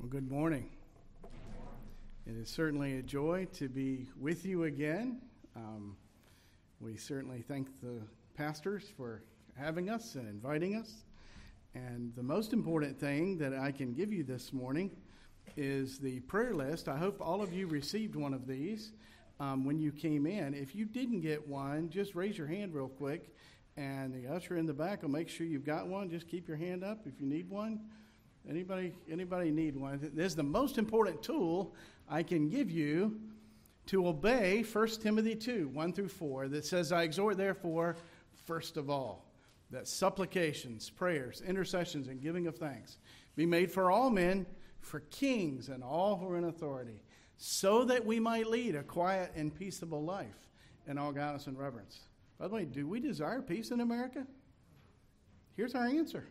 Well, good morning. It is certainly a joy to be with you again. We certainly thank the pastors for having us and inviting us. And the most important thing that I can give you this morning is the prayer list. I hope all of you received one of these when you came in. If you didn't get one, just raise your hand real quick, and the usher in the back will make sure you've got one. Just keep your hand up if you need one. Anybody need one? This is the most important tool I can give you to obey 1 Timothy 2, 1 through 4, that says, I exhort, therefore, first of all, that supplications, prayers, intercessions, and giving of thanks be made for all men, for kings and all who are in authority, so that we might lead a quiet and peaceable life in all godliness and reverence. By the way, do we desire peace in America? Here's our answer.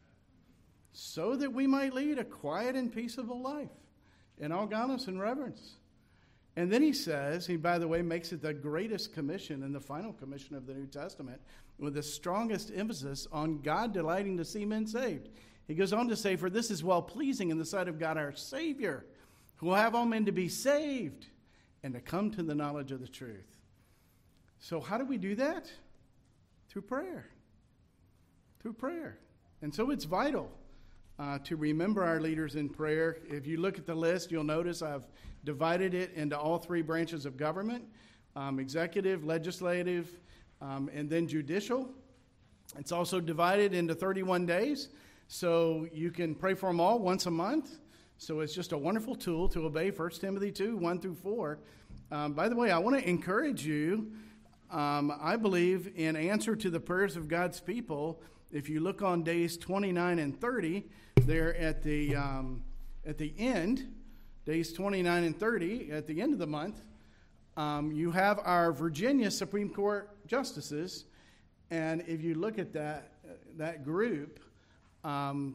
So that we might lead a quiet and peaceable life in all godliness and reverence. And then he says, he, by the way, makes it the greatest commission and the final commission of the New Testament, with the strongest emphasis on God delighting to see men saved. He goes on to say, for this is well-pleasing in the sight of God our Savior, who will have all men to be saved and to come to the knowledge of the truth. So how do we do that? Through prayer. Through prayer. And so it's vital to remember our leaders in prayer. If you look at the list, you'll notice I've divided it into all three branches of government, executive, legislative, and then judicial. It's also divided into 31 days, so you can pray for them all once a month. So it's just a wonderful tool to obey 1 Timothy 2, 1 through 4. By the way, I want to encourage you, I believe in answer to the prayers of God's people. If you look on days 29 and 30, there at the end, days 29 and 30, at the end of the month, you have our Virginia Supreme Court justices, and if you look at that group, the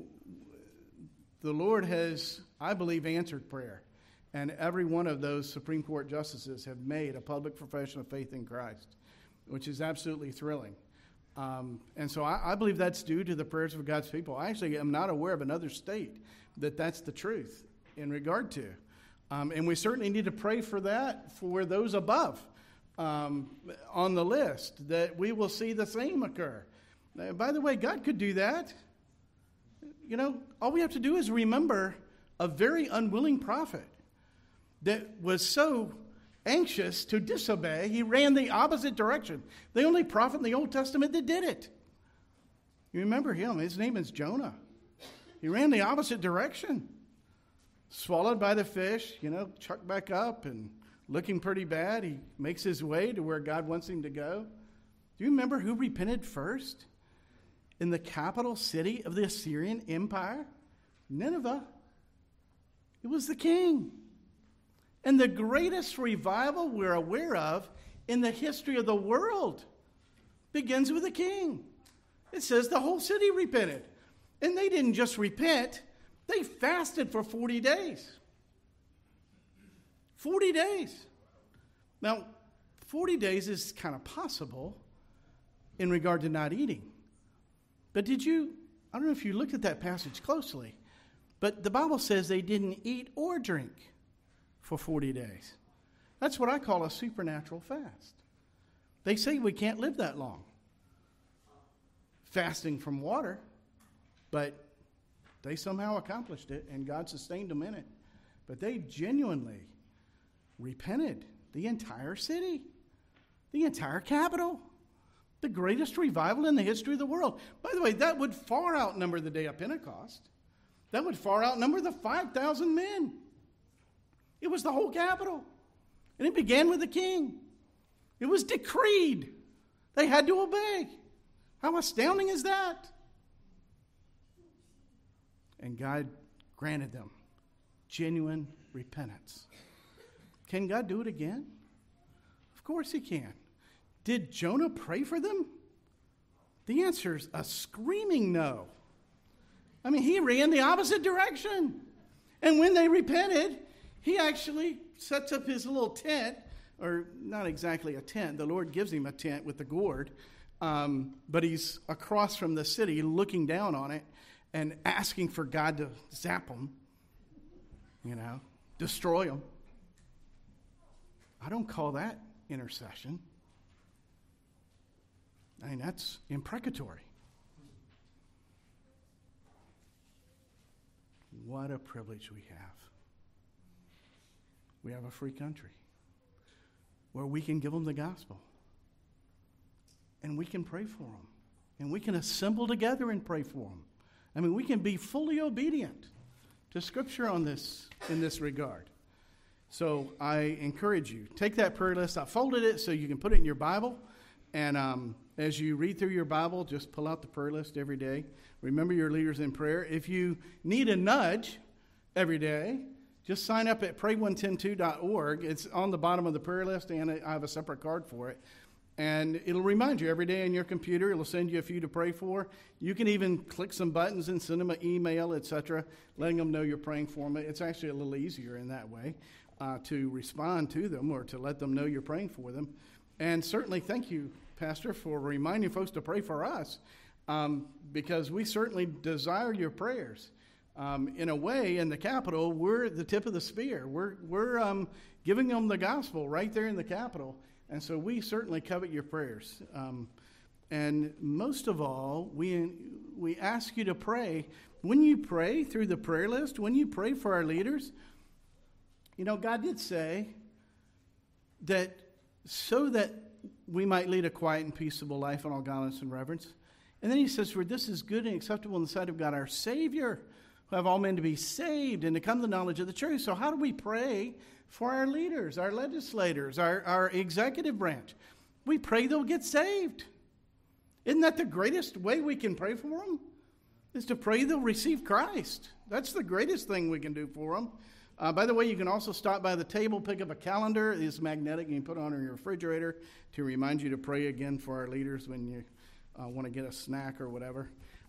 Lord has, I believe, answered prayer, and every one of those Supreme Court justices have made a public profession of faith in Christ, which is absolutely thrilling. And so I believe that's due to the prayers of God's people. I actually am not aware of another state that's the truth in regard to. And we certainly need to pray for that for those above on the list, that we will see the same occur. By the way, God could do that. You know, all we have to do is remember a very unwilling prophet that was so anxious to disobey. He ran the opposite direction. The only prophet in the Old Testament that did it. You remember him. His name is Jonah. He ran the opposite direction. Swallowed by the fish, chucked back up and looking pretty bad. He makes his way to where God wants him to go. Do you remember who repented first in the capital city of the Assyrian Empire? Nineveh. It was the king. And the greatest revival we're aware of in the history of the world begins with a king. It says the whole city repented. And they didn't just repent, they fasted for 40 days. 40 days. Now, 40 days is kind of possible in regard to not eating. But I don't know if you looked at that passage closely, but the Bible says they didn't eat or drink for 40 days. That's what I call a supernatural fast. They say we can't live that long fasting from water, but they somehow accomplished it, and God sustained them in it. But they genuinely repented. The entire city, the entire capital, the greatest revival in the history of the world. By the way, that would far outnumber the day of Pentecost. That would far outnumber the 5,000 men. It was the whole capital. And it began with the king. It was decreed. They had to obey. How astounding is that? And God granted them genuine repentance. Can God do it again? Of course he can. Did Jonah pray for them? The answer is a screaming no. I mean, he ran the opposite direction. And when they repented, he actually sets up his little tent, or not exactly a tent. The Lord gives him a tent with the gourd, but he's across from the city looking down on it and asking for God to zap them destroy them. I don't call that intercession. I mean, that's imprecatory. What a privilege we have. We have a free country where we can give them the gospel. And we can pray for them. And we can assemble together and pray for them. I mean, we can be fully obedient to Scripture in this regard. So I encourage you, take that prayer list. I folded it so you can put it in your Bible. And as you read through your Bible, just pull out the prayer list every day. Remember your leaders in prayer. If you need a nudge every day, just sign up at pray110.org. It's on the bottom of the prayer list, and I have a separate card for it. And it'll remind you every day on your computer. It'll send you a few to pray for. You can even click some buttons and send them an email, etc., letting them know you're praying for them. It's actually a little easier in that way to respond to them or to let them know you're praying for them. And certainly thank you, Pastor, for reminding folks to pray for us because we certainly desire your prayers. In a way, in the Capitol, we're the tip of the spear. We're giving them the gospel right there in the Capitol. And so we certainly covet your prayers. And most of all, we ask you to pray. When you pray through the prayer list, when you pray for our leaders, God did say that so that we might lead a quiet and peaceable life in all godliness and reverence. And then he says, for this is good and acceptable in the sight of God our Savior, who have all men to be saved and to come to the knowledge of the truth. So how do we pray for our leaders, our legislators, our executive branch? We pray they'll get saved. Isn't that the greatest way we can pray for them? Is to pray they'll receive Christ. That's the greatest thing we can do for them. By the way, you can also stop by the table, pick up a calendar. It's magnetic. You can put it on your refrigerator to remind you to pray again for our leaders when you want to get a snack or whatever.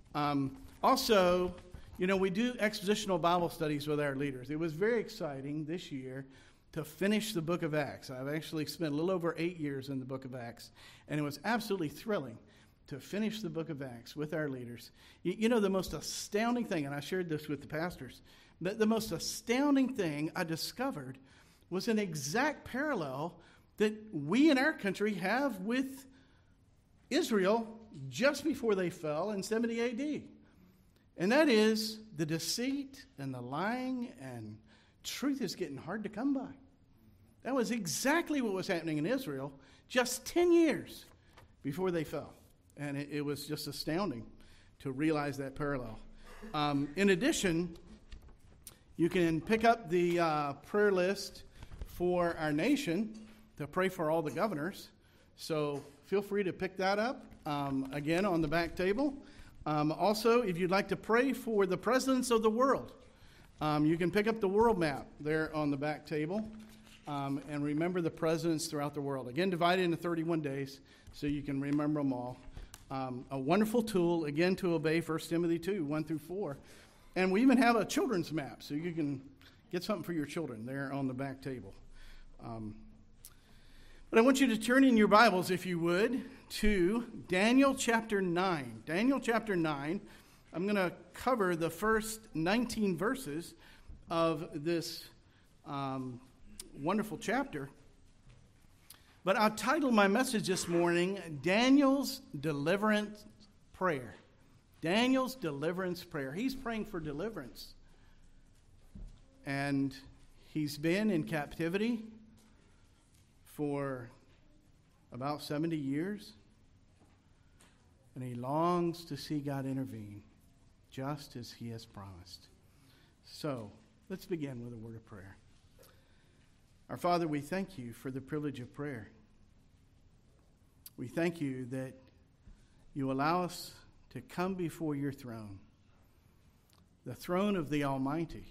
Also, we do expositional Bible studies with our leaders. It was very exciting this year to finish the book of Acts. I've actually spent a little over 8 years in the book of Acts, and it was absolutely thrilling to finish the book of Acts with our leaders. The most astounding thing, and I shared this with the pastors, the most astounding thing I discovered was an exact parallel that we in our country have with Israel just before they fell in 70 A.D., and that is the deceit and the lying, and truth is getting hard to come by. That was exactly what was happening in Israel just 10 years before they fell. And it was just astounding to realize that parallel. In addition, you can pick up the prayer list for our nation to pray for all the governors. So feel free to pick that up, again, on the back table. Also, if you'd like to pray for the presidents of the world, you can pick up the world map there on the back table and remember the presidents throughout the world. Again, divided into 31 days so you can remember them all. A wonderful tool, again, to obey 1 Timothy 2, 1 through 4. And we even have a children's map so you can get something for your children there on the back table. But I want you to turn in your Bibles, if you would, to Daniel chapter 9. Daniel chapter 9. I'm going to cover the first 19 verses of this wonderful chapter. But I'll title my message this morning, Daniel's Deliverance Prayer. Daniel's Deliverance Prayer. He's praying for deliverance. And he's been in captivity for about 70 years. And he longs to see God intervene, just as he has promised. So, let's begin with a word of prayer. Our Father, we thank you for the privilege of prayer. We thank you that you allow us to come before your throne, the throne of the Almighty,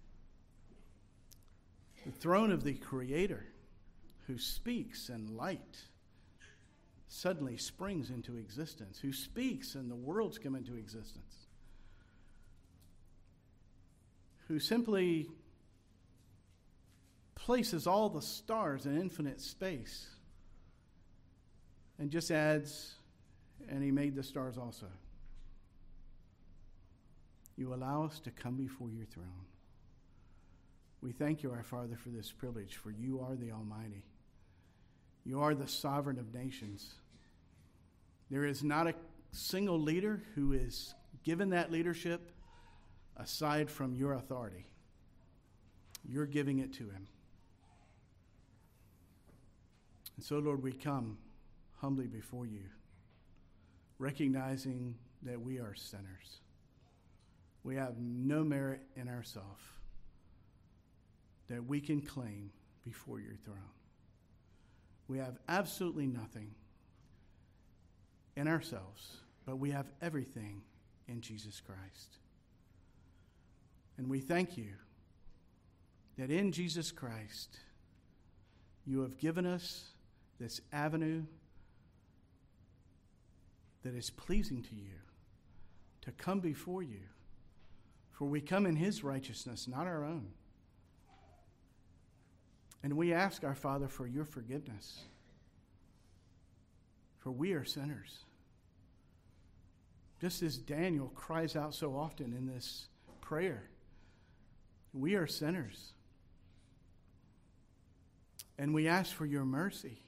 the throne of the Creator, who speaks and light suddenly springs into existence, who speaks and the worlds come into existence, who simply places all the stars in infinite space and just adds, and he made the stars also. You allow us to come before your throne. We thank you, our Father, for this privilege, for you are the Almighty. You are the sovereign of nations. There is not a single leader who is given that leadership aside from your authority. You're giving it to him. And so, Lord, we come humbly before you, recognizing that we are sinners. We have no merit in ourselves that we can claim before your throne. We have absolutely nothing in ourselves, but we have everything in Jesus Christ. And we thank you that in Jesus Christ, you have given us this avenue that is pleasing to you to come before you. For we come in his righteousness, not our own. And we ask our Father for your forgiveness. For we are sinners. Just as Daniel cries out so often in this prayer, we are sinners. And we ask for your mercy.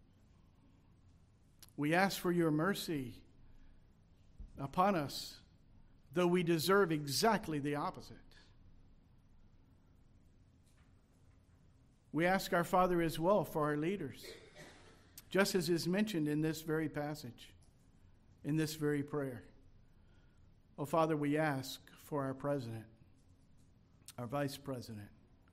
We ask for your mercy upon us, though we deserve exactly the opposite. We ask our Father as well for our leaders, just as is mentioned in this very passage, in this very prayer. Oh, Father, we ask for our president, our vice president,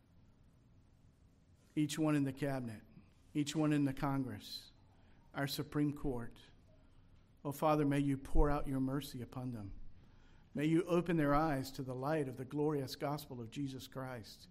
each one in the cabinet, each one in the Congress, our Supreme Court. Oh, Father, may you pour out your mercy upon them. May you open their eyes to the light of the glorious gospel of Jesus Christ.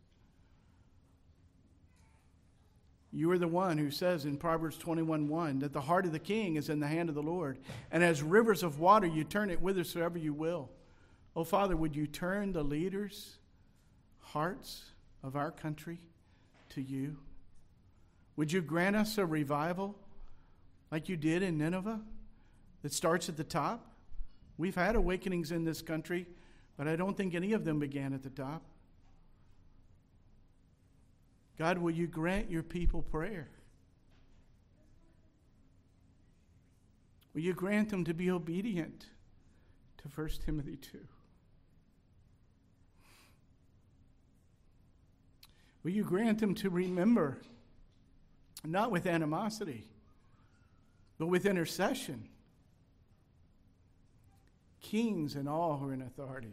You are the one who says in Proverbs 21:1 that the heart of the king is in the hand of the Lord, and as rivers of water you turn it whithersoever you will. Oh, Father, would you turn the leaders' hearts of our country to you? Would you grant us a revival like you did in Nineveh that starts at the top? We've had awakenings in this country, but I don't think any of them began at the top. God, will you grant your people prayer? Will you grant them to be obedient to 1 Timothy 2? Will you grant them to remember, not with animosity, but with intercession, kings and all who are in authority?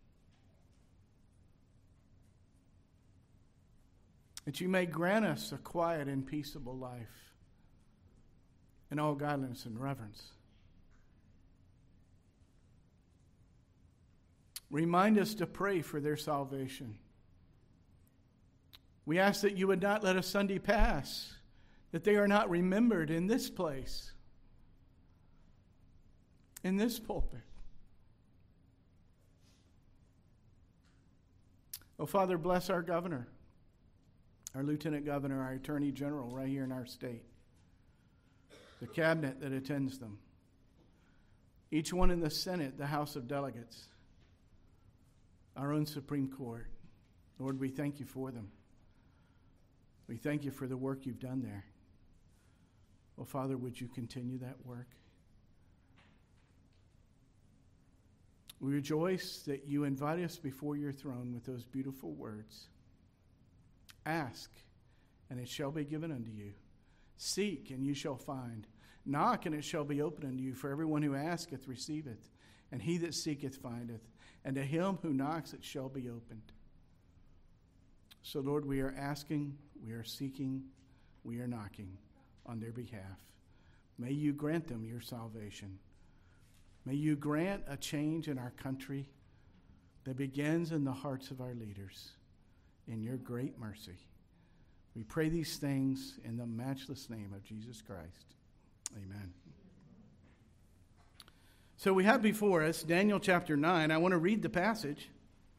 That you may grant us a quiet and peaceable life in all godliness and reverence. Remind us to pray for their salvation. We ask that you would not let a Sunday pass, that they are not remembered in this place, in this pulpit. Oh, Father, bless our governor, our lieutenant governor, our attorney general right here in our state, the cabinet that attends them, each one in the Senate, the House of Delegates, our own Supreme Court. Lord, we thank you for them. We thank you for the work you've done there. Well, Father, would you continue that work? We rejoice that you invite us before your throne with those beautiful words. Ask, and it shall be given unto you. Seek, and you shall find. Knock, and it shall be opened unto you. For everyone who asketh receiveth, and he that seeketh findeth. And to him who knocks it shall be opened. So, Lord, we are asking, we are seeking, we are knocking on their behalf. May you grant them your salvation. May you grant a change in our country that begins in the hearts of our leaders. In your great mercy. We pray these things in the matchless name of Jesus Christ. Amen. So we have before us Daniel chapter 9. I want to read the passage.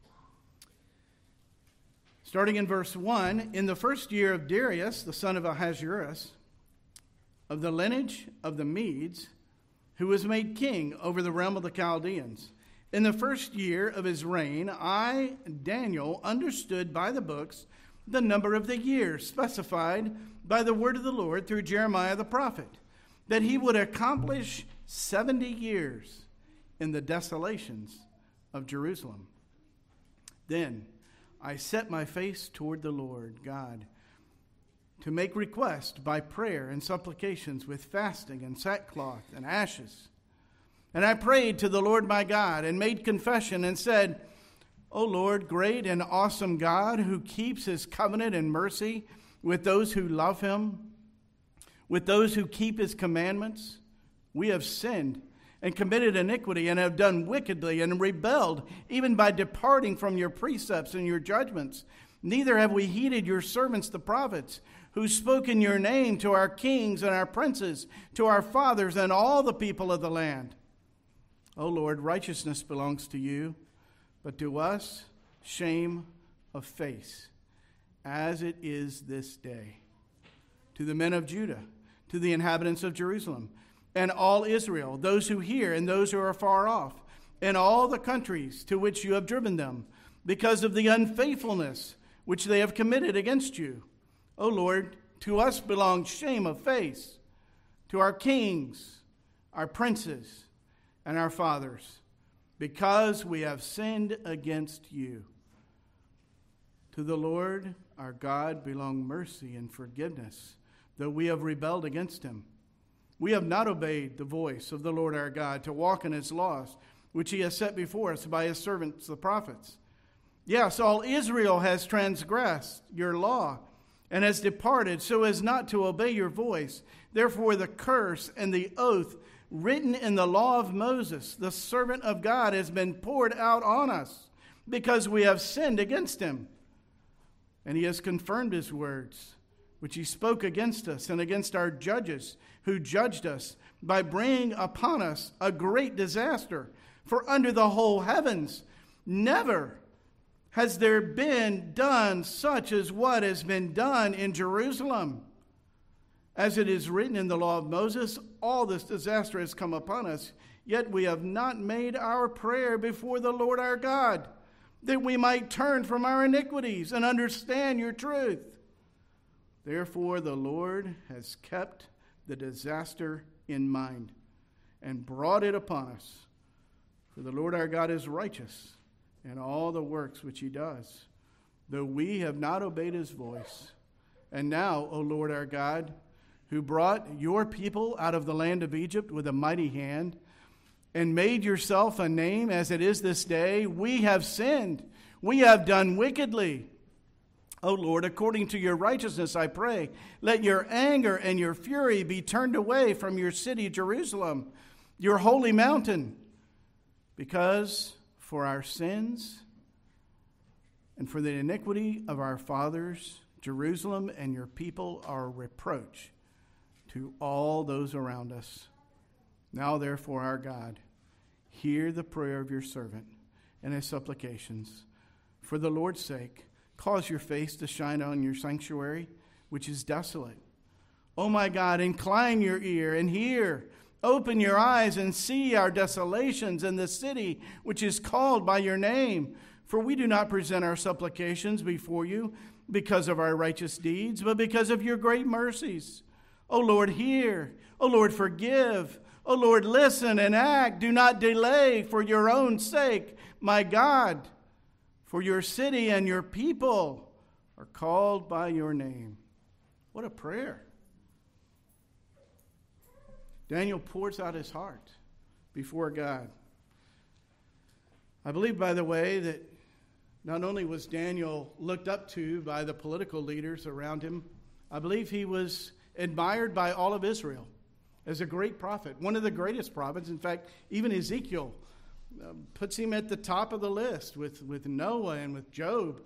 Starting in verse 1, in the first year of Darius, the son of Ahasuerus, of the lineage of the Medes, who was made king over the realm of the Chaldeans, In the first year of his reign, I, Daniel, understood by the books the number of the years specified by the word of the Lord through Jeremiah the prophet, that he would accomplish 70 years in the desolations of Jerusalem. Then I set my face toward the Lord God to make request by prayer and supplications with fasting and sackcloth and ashes. And I prayed to the Lord my God and made confession and said, O Lord, great and awesome God, who keeps his covenant and mercy with those who love him, with those who keep his commandments, we have sinned and committed iniquity and have done wickedly and rebelled, even by departing from your precepts and your judgments. Neither have we heeded your servants the prophets, who spoke in your name to our kings and our princes, to our fathers and all the people of the land. O Lord, righteousness belongs to you, but to us shame of face, as it is this day. To the men of Judah, to the inhabitants of Jerusalem, and all Israel, those who hear and those who are far off, and all the countries to which you have driven them, because of the unfaithfulness which they have committed against you. O Lord, to us belongs shame of face, to our kings, our princes, and our fathers, because we have sinned against you. To the Lord our God belong mercy and forgiveness, though we have rebelled against him. We have not obeyed the voice of the Lord our God to walk in his laws, which he has set before us by his servants the prophets. Yes, all Israel has transgressed your law and has departed so as not to obey your voice. Therefore the curse and the oath written in the law of Moses, the servant of God, has been poured out on us, because we have sinned against him. And he has confirmed his words, which he spoke against us and against our judges who judged us, by bringing upon us a great disaster. For under the whole heavens never has there been done such as what has been done in Jerusalem. As it is written in the law of Moses, all this disaster has come upon us, yet we have not made our prayer before the Lord our God, that we might turn from our iniquities and understand your truth. Therefore the Lord has kept the disaster in mind and brought it upon us. For the Lord our God is righteous in all the works which he does, though we have not obeyed his voice. And now, O Lord our God, who brought your people out of the land of Egypt with a mighty hand, and made yourself a name as it is this day, we have sinned. We have done wickedly. O Lord, according to your righteousness, I pray, let your anger and your fury be turned away from your city, Jerusalem, your holy mountain, because for our sins and for the iniquity of our fathers, Jerusalem and your people are a reproach to all those around us. Now, therefore, our God, hear the prayer of your servant and his supplications. For the Lord's sake, cause your face to shine on your sanctuary, which is desolate. O my God, incline your ear and hear. Open your eyes and see our desolations in the city which is called by your name. For we do not present our supplications before you because of our righteous deeds, but because of your great mercies. O Lord, hear. O Lord, forgive. O Lord, listen and act. Do not delay for your own sake, my God. For your city and your people are called by your name. What a prayer. Daniel pours out his heart before God. I believe, by the way, that not only was Daniel looked up to by the political leaders around him, I believe he was admired by all of Israel as a great prophet, one of the greatest prophets. In fact, even Ezekiel puts him at the top of the list with Noah and with Job.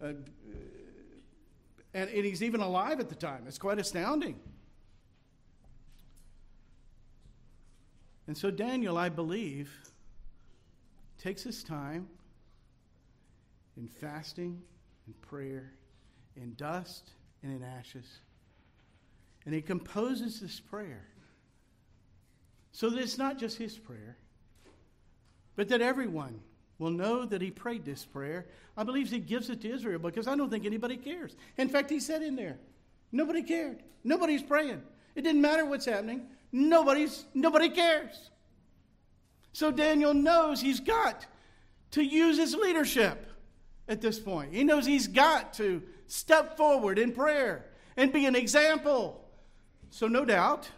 And he's even alive at the time. It's quite astounding. And so Daniel, I believe, takes his time in fasting, in prayer, in dust, and in ashes. And he composes this prayer so that it's not just his prayer, but that everyone will know that he prayed this prayer. I believe he gives it to Israel because I don't think anybody cares. In fact, he said in there, nobody cared. Nobody's praying. It didn't matter what's happening. Nobody cares. So Daniel knows he's got to use his leadership at this point. He knows he's got to step forward in prayer and be an example. So no doubt,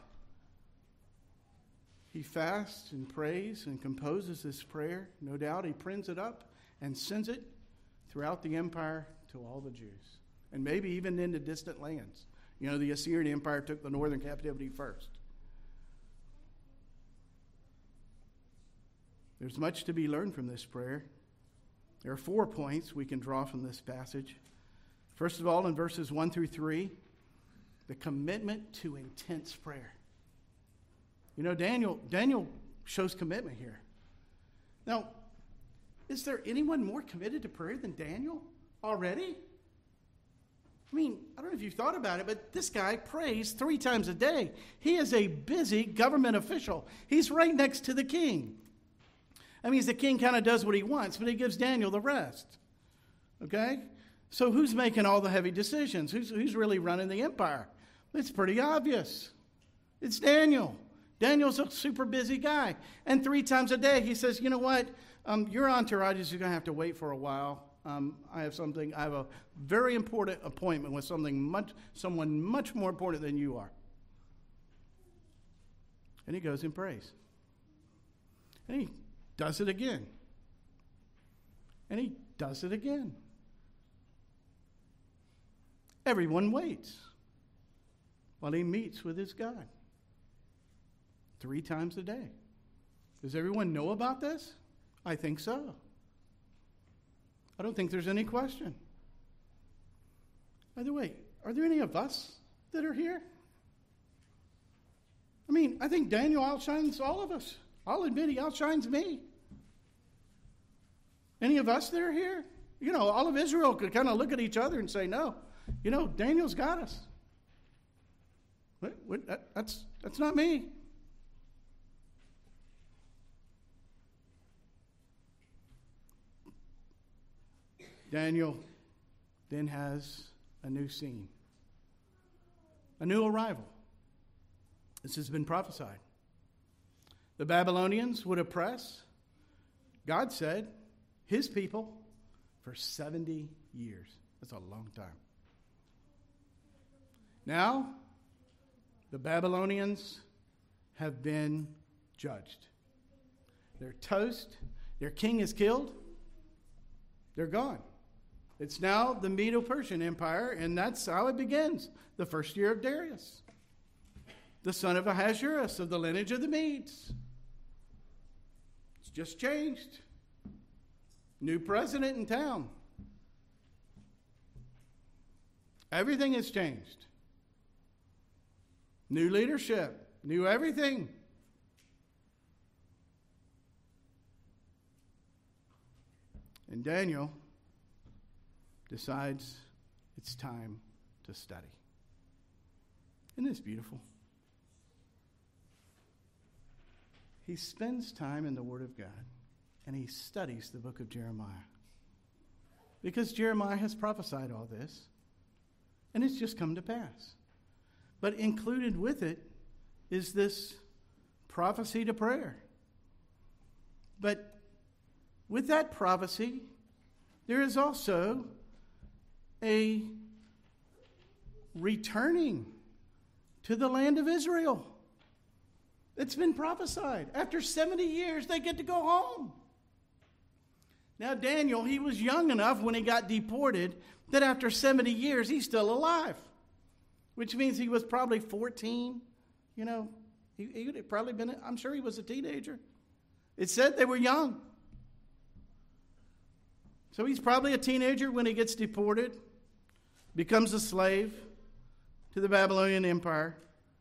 he fasts and prays and composes this prayer. No doubt he prints it up and sends it throughout the empire to all the Jews. And maybe even into distant lands. You know, the Assyrian Empire took the northern captivity first. There's much to be learned from this prayer. There are 4 points we can draw from this passage. First of all, in verses 1 through 3, the commitment to intense prayer. You know, Daniel shows commitment here. Now, is there anyone more committed to prayer than Daniel already? I mean, I don't know if you've thought about it, but this guy prays 3 times a day. He is a busy government official. He's right next to the king. That means the king kind of does what he wants, but he gives Daniel the rest. Okay? So who's making all the heavy decisions? Who's really running the empire? It's pretty obvious. It's Daniel. Daniel's a super busy guy. And 3 times a day he says, you know what? Your entourage is going to have to wait for a while. I have a very important appointment with someone much more important than you are. And he goes and prays. And he does it again. And he does it again. Everyone waits while he meets with his God 3 times a day. Does everyone know about this? I think so. I don't think there's any question. By the way, are there any of us that are here? I mean, I think Daniel outshines all of us. I'll admit he outshines me. Any of us that are here? You know, all of Israel could kind of look at each other and say, no, you know, Daniel's got us. That's not me. Daniel then has a new scene, a new arrival. This has been prophesied. The Babylonians would oppress, God said, his people for 70 years. That's a long time. Now, the Babylonians have been judged. They're toast. Their king is killed. They're gone. It's now the Medo-Persian Empire, and that's how it begins. The first year of Darius, the son of Ahasuerus of the lineage of the Medes. It's just changed. New president in town. Everything has changed. New leadership, new everything. And Daniel decides it's time to study. Isn't this beautiful? He spends time in the Word of God, and he studies the book of Jeremiah. Because Jeremiah has prophesied all this, and it's just come to pass. But included with it is this prophecy to prayer. But with that prophecy, there is also a returning to the land of Israel. It's been prophesied. After 70 years, they get to go home. Now, Daniel, he was young enough when he got deported that after 70 years, he's still alive, which means he was probably 14. You know, he had probably been, I'm sure he was a teenager. It said they were young. So he's probably a teenager when he gets deported, becomes a slave to the Babylonian Empire.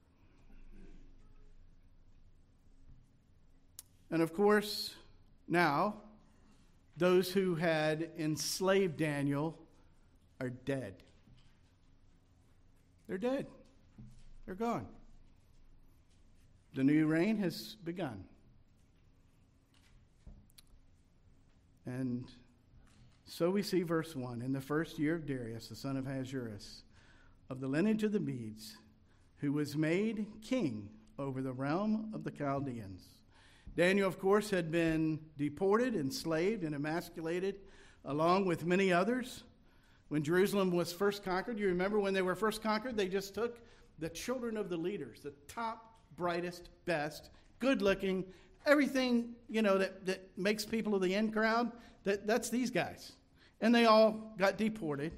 And of course, now, those who had enslaved Daniel are dead. They're dead. They're gone. The new reign has begun. And so we see verse 1. In the first year of Darius, the son of Ahasuerus, of the lineage of the Medes, who was made king over the realm of the Chaldeans. Daniel, of course, had been deported, enslaved, and emasculated, along with many others. When Jerusalem was first conquered, you remember when they were first conquered, they just took the children of the leaders, the top, brightest, best, good-looking, everything, that makes people of the in crowd, that's these guys. And they all got deported.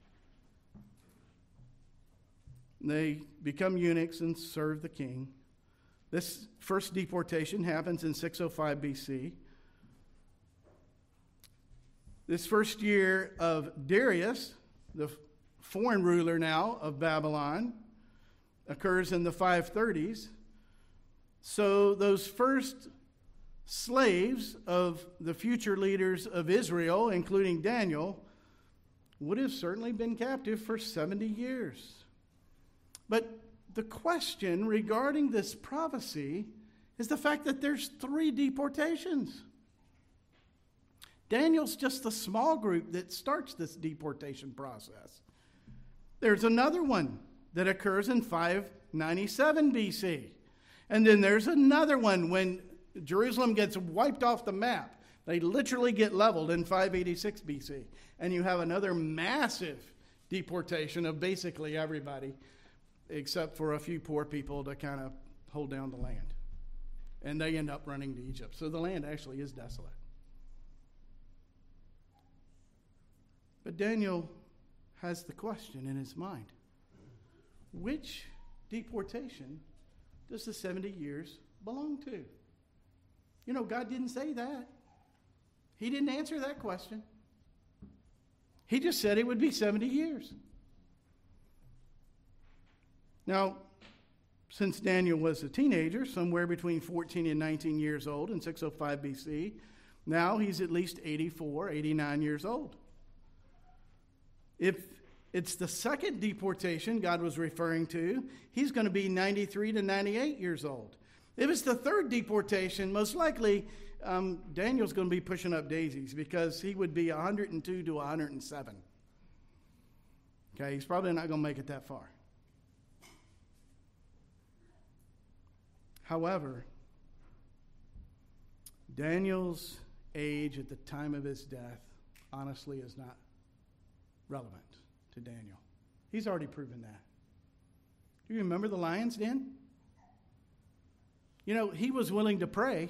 They become eunuchs and serve the king. This first deportation happens in 605 BC. This first year of Darius, the foreign ruler now of Babylon, occurs in the 530s. So those first slaves of the future leaders of Israel, including Daniel, would have certainly been captive for 70 years. But the question regarding this prophecy is the fact that there's 3 deportations. Daniel's just the small group that starts this deportation process. There's another one that occurs in 597 BC. And then there's another one when Jerusalem gets wiped off the map. They literally get leveled in 586 BC. And you have another massive deportation of basically everybody, except for a few poor people to kind of hold down the land. And they end up running to Egypt. So the land actually is desolate. But Daniel has the question in his mind. Which deportation does the 70 years belong to? God didn't say that. He didn't answer that question. He just said it would be 70 years. Now, since Daniel was a teenager, somewhere between 14 and 19 years old in 605 BC, now he's at least 84, 89 years old. If it's the second deportation God was referring to, he's going to be 93 to 98 years old. If it's the third deportation, most likely Daniel's going to be pushing up daisies because he would be 102 to 107. Okay, he's probably not going to make it that far. However, Daniel's age at the time of his death honestly is not relevant to Daniel. He's already proven that. Do you remember the lion's den? He was willing to pray.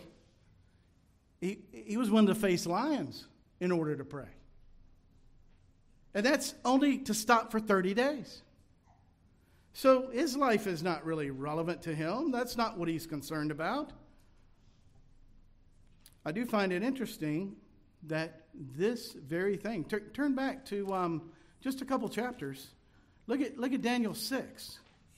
He was willing to face lions in order to pray. And that's only to stop for 30 days. So his life is not really relevant to him. That's not what he's concerned about. I do find it interesting that this very thing, turn back to just a couple chapters. Look at Daniel 6.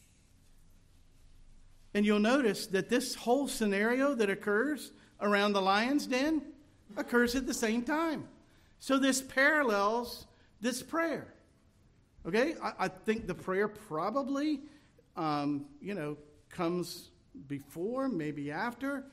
And you'll notice that this whole scenario that occurs around the lion's den occurs at the same time. So this parallels this prayer. Okay? I think the prayer probably, comes before, maybe after.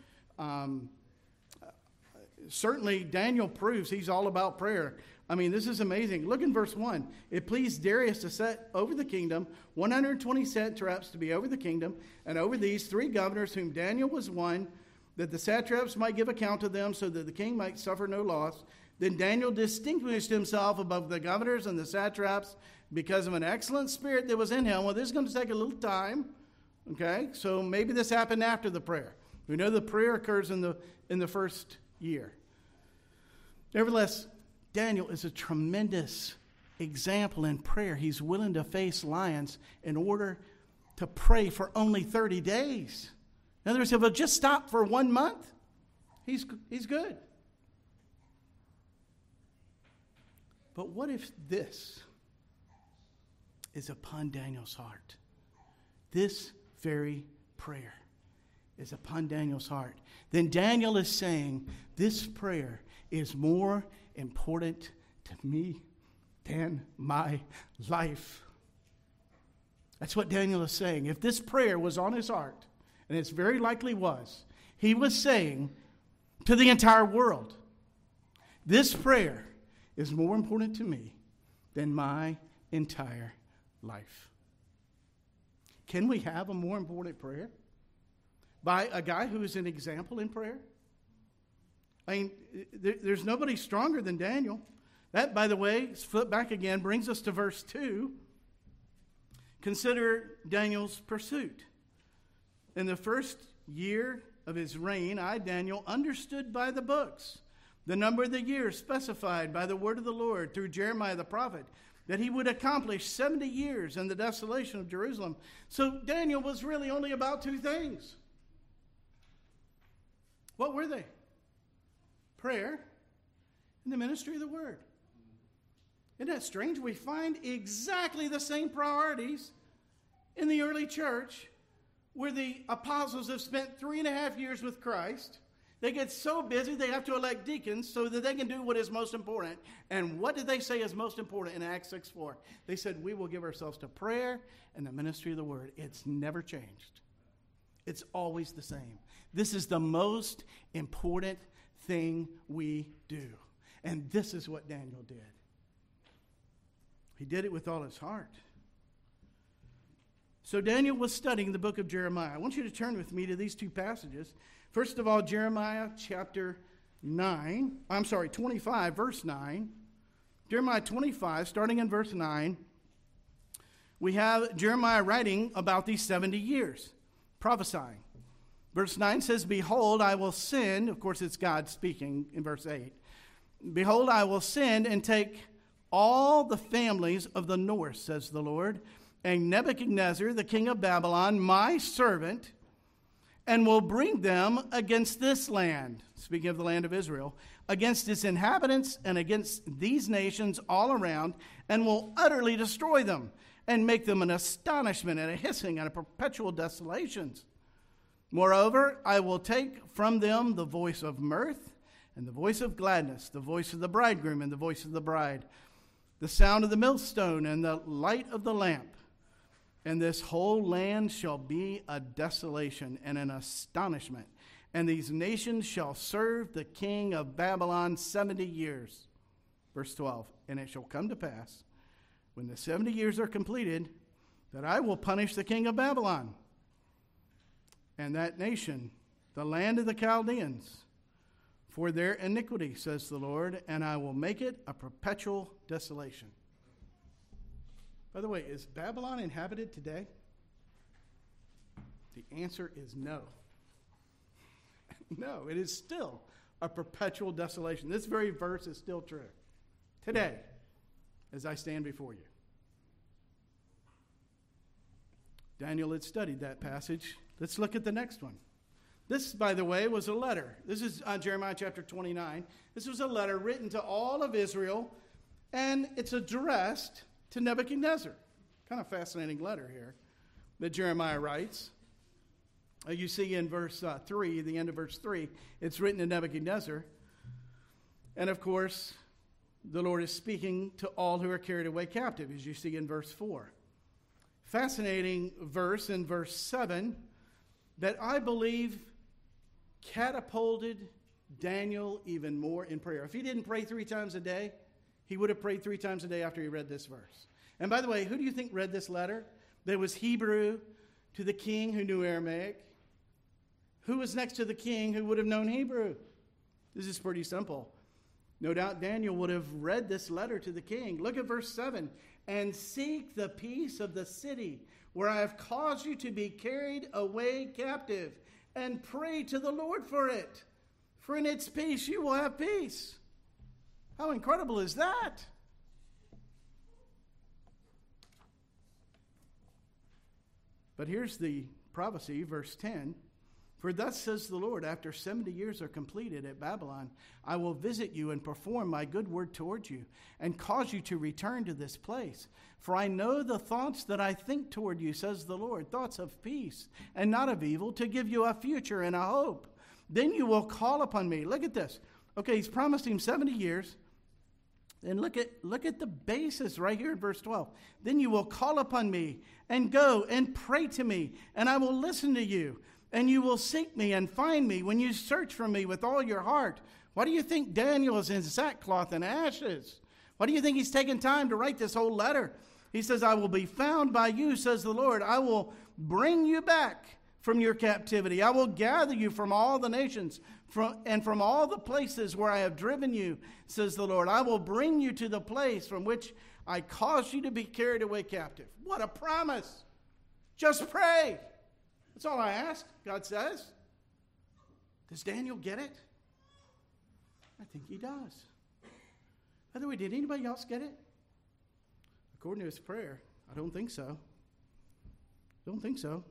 Certainly, Daniel proves he's all about prayer. I mean, this is amazing. Look in verse 1. It pleased Darius to set over the kingdom 120 satraps to be over the kingdom, and over these 3 governors, whom Daniel was one, that the satraps might give account to them, so that the king might suffer no loss. Then Daniel distinguished himself above the governors and the satraps because of an excellent spirit that was in him. Well, this is going to take a little time. Okay, so maybe this happened after the prayer. We know the prayer occurs in the first year. Nevertheless, Daniel is a tremendous example in prayer. He's willing to face lions in order to pray for only 30 days. In other words, if he'll just stop for 1 month, he's good. But what if this is upon Daniel's heart? This very prayer is upon Daniel's heart. Then Daniel is saying, this prayer is more important to me than my life. That's what Daniel is saying. If this prayer was on his heart, and it's very likely was, he was saying to the entire world, This prayer is more important to me than my entire life. Can we have a more important prayer? By a guy who is an example in prayer? I mean, there's nobody stronger than Daniel. That, by the way, flip back again, brings us to verse 2. Consider Daniel's pursuit. In the first year of his reign, I, Daniel, understood by the books the number of the years specified by the word of the Lord through Jeremiah the prophet, that he would accomplish 70 years in the desolation of Jerusalem. So Daniel was really only about two things. What were they? Prayer and the ministry of the word. Isn't that strange? We find exactly the same priorities in the early church, where the apostles have spent 3.5 years with Christ. They get so busy they have to elect deacons so that they can do what is most important. And what did they say is most important in Acts 6:4? They said, we will give ourselves to prayer and the ministry of the word. It's never changed. It's always the same. This is the most important thing we do. And this is what Daniel did. He did it with all his heart. So Daniel was studying the book of Jeremiah. I want you to turn with me to these two passages. First of all, Jeremiah chapter 25, verse 9. Jeremiah 25, starting in verse 9, we have Jeremiah writing about these 70 years, prophesying. Verse 9 says, behold, I will send, of course it's God speaking in verse 8. Behold, I will send and take all the families of the north, says the Lord, and Nebuchadnezzar, the king of Babylon, my servant, and will bring them against this land, speaking of the land of Israel, against its inhabitants and against these nations all around, and will utterly destroy them and make them an astonishment and a hissing and a perpetual desolations. Moreover, I will take from them the voice of mirth and the voice of gladness, the voice of the bridegroom and the voice of the bride, the sound of the millstone and the light of the lamp. And this whole land shall be a desolation and an astonishment. And these nations shall serve the king of Babylon 70 years. Verse 12, and it shall come to pass, when the 70 years are completed, that I will punish the king of Babylon and that nation, the land of the Chaldeans, for their iniquity, says the Lord, and I will make it a perpetual desolation. By the way, is Babylon inhabited today? The answer is no. No, it is still a perpetual desolation. This very verse is still true today as I stand before you. Daniel had studied that passage. Let's look at the next one. This, by the way, was a letter. This is Jeremiah chapter 29. This was a letter written to all of Israel, and it's addressed to Nebuchadnezzar. Kind of fascinating letter here that Jeremiah writes. You see in verse 3, the end of verse 3, it's written to Nebuchadnezzar. And of course, the Lord is speaking to all who are carried away captive, as you see in verse 4. Fascinating verse in verse 7 that I believe catapulted Daniel even more in prayer. If he didn't pray 3 times a day, he would have prayed 3 times a day after he read this verse. And by the way, who do you think read this letter? That was Hebrew to the king who knew Aramaic. Who was next to the king who would have known Hebrew? This is pretty simple. No doubt Daniel would have read this letter to the king. Look at verse 7. And seek the peace of the city where I have caused you to be carried away captive, and pray to the Lord for it. For in its peace you will have peace. How incredible is that? But here's the prophecy, verse 10. For thus says the Lord, after 70 years are completed at Babylon, I will visit you and perform my good word towards you, and cause you to return to this place. For I know the thoughts that I think toward you, says the Lord, thoughts of peace and not of evil, to give you a future and a hope. Then you will call upon me. Look at this. Okay, he's promised him 70 years. And look at the basis right here in verse 12. Then you will call upon me and go and pray to me, and I will listen to you. And you will seek me and find me when you search for me with all your heart. Why do you think Daniel is in sackcloth and ashes? Why do you think he's taken time to write this whole letter? He says, I will be found by you, says the Lord. I will bring you back from your captivity. I will gather you from all the nations and from all the places where I have driven you, says the Lord. I will bring you to the place from which I caused you to be carried away captive. What a promise. Just pray. That's all I ask, God says. Does Daniel get it? I think he does. By the way, did anybody else get it? According to his prayer, I don't think so. Don't think so.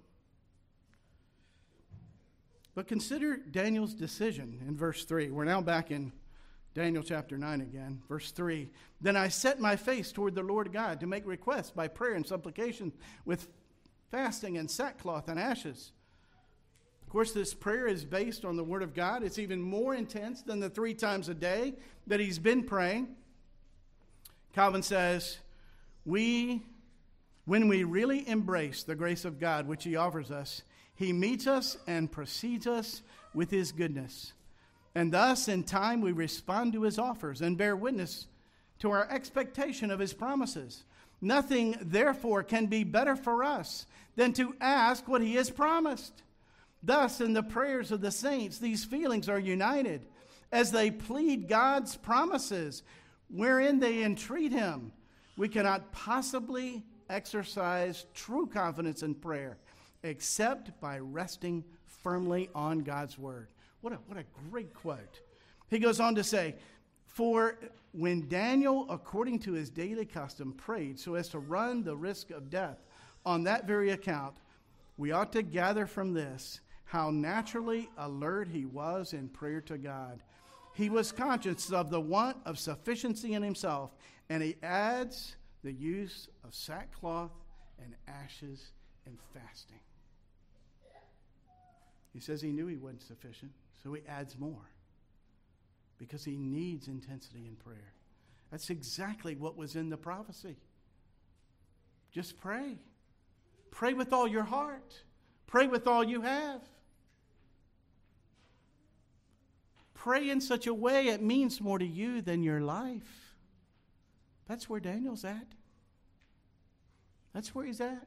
But consider Daniel's decision in verse 3. We're now back in Daniel chapter 9 again. Verse 3. Then I set my face toward the Lord God to make requests by prayer and supplication with fasting and sackcloth and ashes. Of course, this prayer is based on the Word of God. It's even more intense than the 3 times a day that he's been praying. Calvin says, when we really embrace the grace of God which he offers us, he meets us and precedes us with his goodness. And thus, in time, we respond to his offers and bear witness to our expectation of his promises. Nothing, therefore, can be better for us than to ask what he has promised. Thus, in the prayers of the saints, these feelings are united as they plead God's promises, wherein they entreat him. We cannot possibly exercise true confidence in prayer except by resting firmly on God's word. What a great quote. He goes on to say, for when Daniel, according to his daily custom, prayed so as to run the risk of death on that very account, we ought to gather from this how naturally alert he was in prayer to God. He was conscious of the want of sufficiency in himself, and he adds the use of sackcloth and ashes and fasting. He says he knew he wasn't sufficient, so he adds more because he needs intensity in prayer. That's exactly what was in the prophecy. Just pray. Pray with all your heart. Pray with all you have. Pray in such a way it means more to you than your life. That's where Daniel's at. That's where he's at.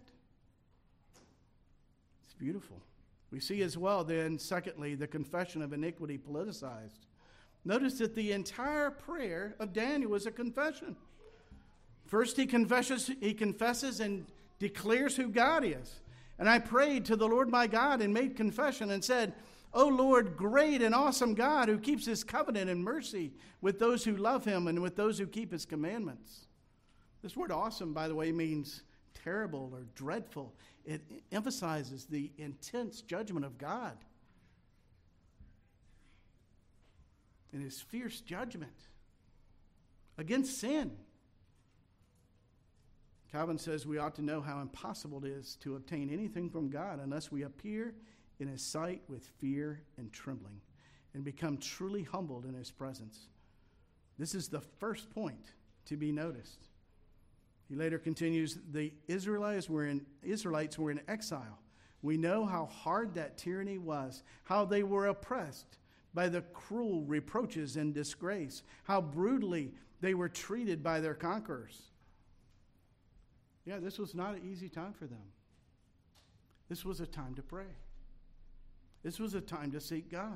It's beautiful. We see as well then, secondly, the confession of iniquity politicized. Notice that the entire prayer of Daniel is a confession. First, he confesses and declares who God is. And I prayed to the Lord my God and made confession and said, O Lord, great and awesome God, who keeps his covenant and mercy with those who love him and with those who keep his commandments. This word awesome, by the way, means terrible or dreadful. It emphasizes the intense judgment of God and his fierce judgment against sin. Calvin says we ought to know how impossible it is to obtain anything from God unless we appear in his sight with fear and trembling and become truly humbled in his presence. This is the first point to be noticed. He later continues, the Israelites were in exile. We know how hard that tyranny was, how they were oppressed by the cruel reproaches and disgrace, how brutally they were treated by their conquerors. Yeah, this was not an easy time for them. This was a time to pray. This was a time to seek God.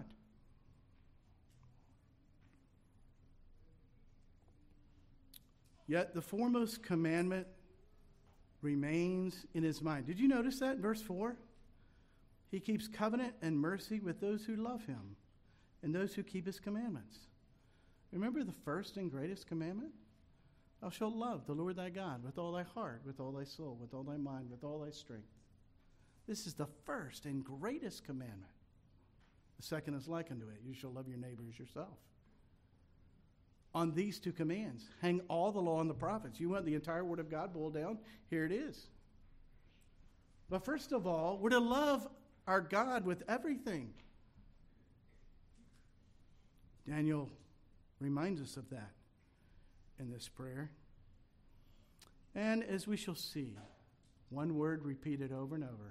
Yet the foremost commandment remains in his mind. Did you notice that in verse 4? He keeps covenant and mercy with those who love him and those who keep his commandments. Remember the first and greatest commandment? Thou shalt love the Lord thy God with all thy heart, with all thy soul, with all thy mind, with all thy strength. This is the first and greatest commandment. The second is like unto it. You shall love your neighbor as yourself. On these 2 commands hang all the law and the prophets. You want the entire word of God boiled down? Here it is. But first of all, we're to love our God with everything. Daniel reminds us of that in this prayer. And as we shall see, one word repeated over and over,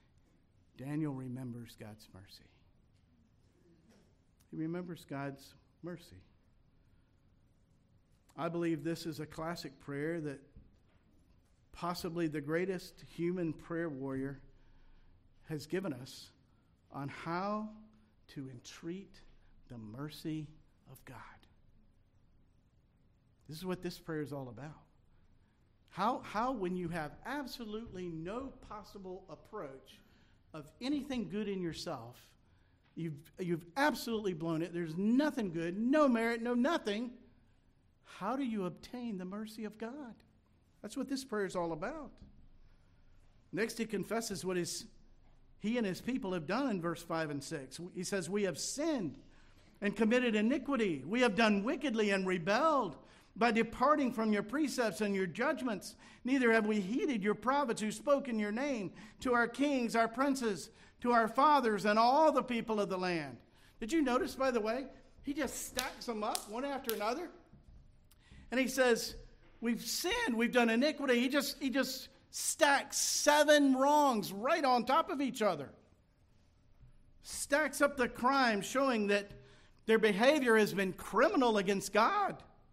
Daniel remembers God's mercy. He remembers God's mercy. I believe this is a classic prayer that possibly the greatest human prayer warrior has given us on how to entreat the mercy of God. This is what this prayer is all about. How when you have absolutely no possible approach of anything good in yourself, you've absolutely blown it, there's nothing good, no merit, no nothing, how do you obtain the mercy of God? That's what this prayer is all about. Next, he confesses what he and his people have done in verse 5 and 6. He says, we have sinned and committed iniquity. We have done wickedly and rebelled by departing from your precepts and your judgments. Neither have we heeded your prophets who spoke in your name to our kings, our princes, to our fathers, and all the people of the land. Did you notice, by the way, he just stacks them up one after another? And he says, we've sinned, we've done iniquity. He just stacks 7 wrongs right on top of each other. Stacks up the crime, showing that their behavior has been criminal against God.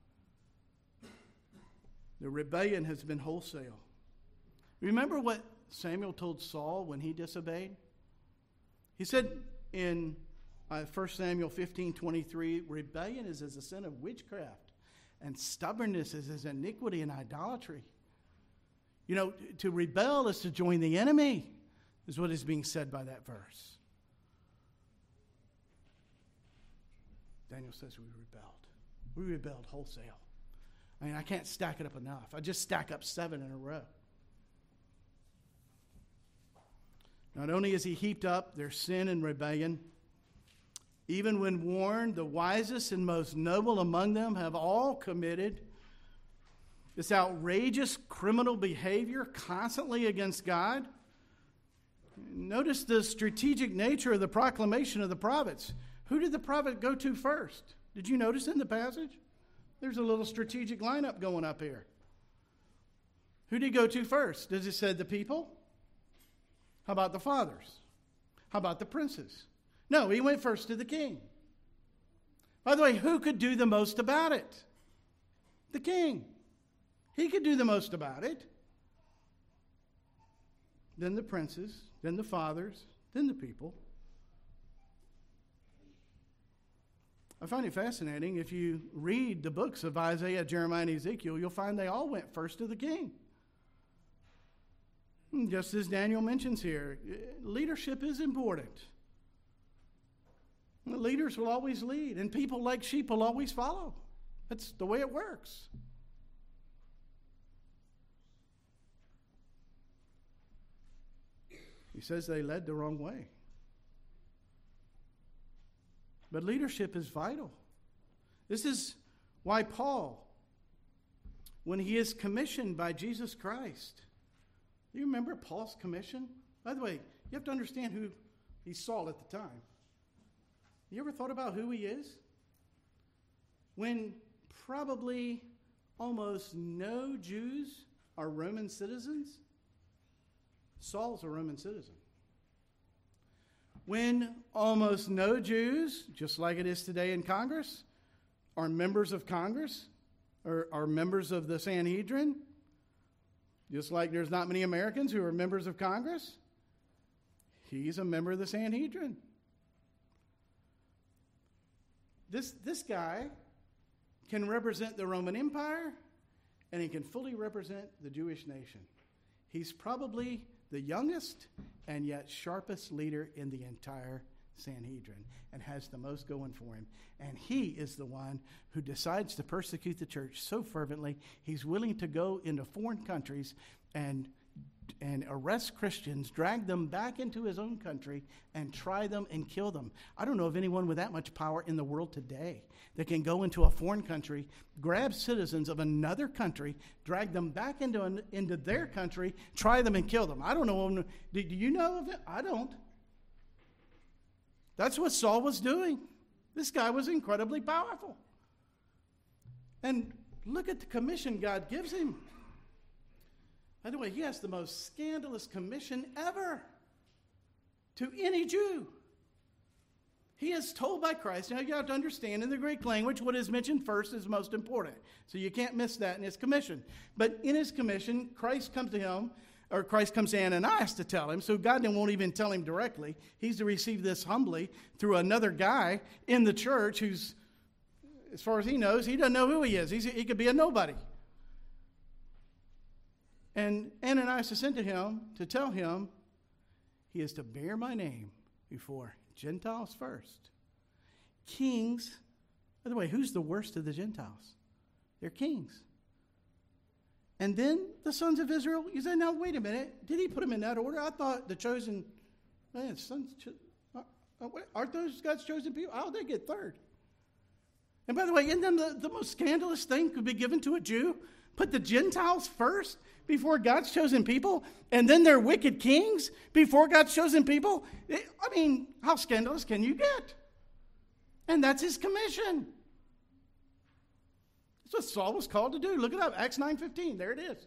The rebellion has been wholesale. Remember what Samuel told Saul when he disobeyed? He said in 1 Samuel 15:23, rebellion is as a sin of witchcraft, and stubbornness is as iniquity and idolatry. You know, to rebel is to join the enemy, is what is being said by that verse. Daniel says we rebelled. We rebelled wholesale. I mean, I can't stack it up enough. I just stack up 7 in a row. Not only has he heaped up their sin and rebellion, even when warned, the wisest and most noble among them have all committed this outrageous criminal behavior constantly against God. Notice the strategic nature of the proclamation of the prophets. Who did the prophet go to first? Did you notice in the passage? There's a little strategic lineup going up here. Who did he go to first? Does it say the people? How about the fathers? How about the princes? No, he went first to the king. By the way, who could do the most about it? The king. He could do the most about it. Then the princes, then the fathers, then the people. I find it fascinating. If you read the books of Isaiah, Jeremiah, and Ezekiel, you'll find they all went first to the king. Just as Daniel mentions here, leadership is important. The leaders will always lead, and people like sheep will always follow. That's the way it works. He says they led the wrong way. But leadership is vital. This is why Paul, when he is commissioned by Jesus Christ, do you remember Paul's commission? By the way, you have to understand who he's Saul at the time. You ever thought about who he is? When probably almost no Jews are Roman citizens, Saul's a Roman citizen. When almost no Jews, just like it is today in Congress, are members of Congress or are members of the Sanhedrin, just like there's not many Americans who are members of Congress, he's a member of the Sanhedrin. This guy can represent the Roman Empire, and he can fully represent the Jewish nation. He's probably the youngest and yet sharpest leader in the entire Sanhedrin and has the most going for him. And he is the one who decides to persecute the church so fervently, he's willing to go into foreign countries and arrest Christians, drag them back into his own country, and try them and kill them. I don't know of anyone with that much power in the world today that can go into a foreign country, grab citizens of another country, drag them back into their country, try them and kill them. I don't know. Do you know of it? I don't. That's what Saul was doing. This guy was incredibly powerful. And look at the commission God gives him. By the way, he has the most scandalous commission ever to any Jew. He is told by Christ. Now you have to understand in the Greek language what is mentioned first is most important. So you can't miss that in his commission. But in his commission, Christ comes to him, or Christ comes to Ananias to tell him. So God won't even tell him directly. He's to receive this humbly through another guy in the church who's, as far as he knows, he doesn't know who he is. He could be a nobody. And Ananias is sent to him to tell him he is to bear my name before Gentiles first. Kings, by the way, who's the worst of the Gentiles? They're kings. And then the sons of Israel, you say, now wait a minute, did he put them in that order? I thought the chosen, sons, aren't those God's chosen people? How did they get third? And by the way, isn't that the most scandalous thing could be given to a Jew? Put the Gentiles first before God's chosen people, and then they're wicked kings before God's chosen people? I mean, how scandalous can you get? And that's his commission. That's what Saul was called to do. Look it up, Acts 9:15. There it is.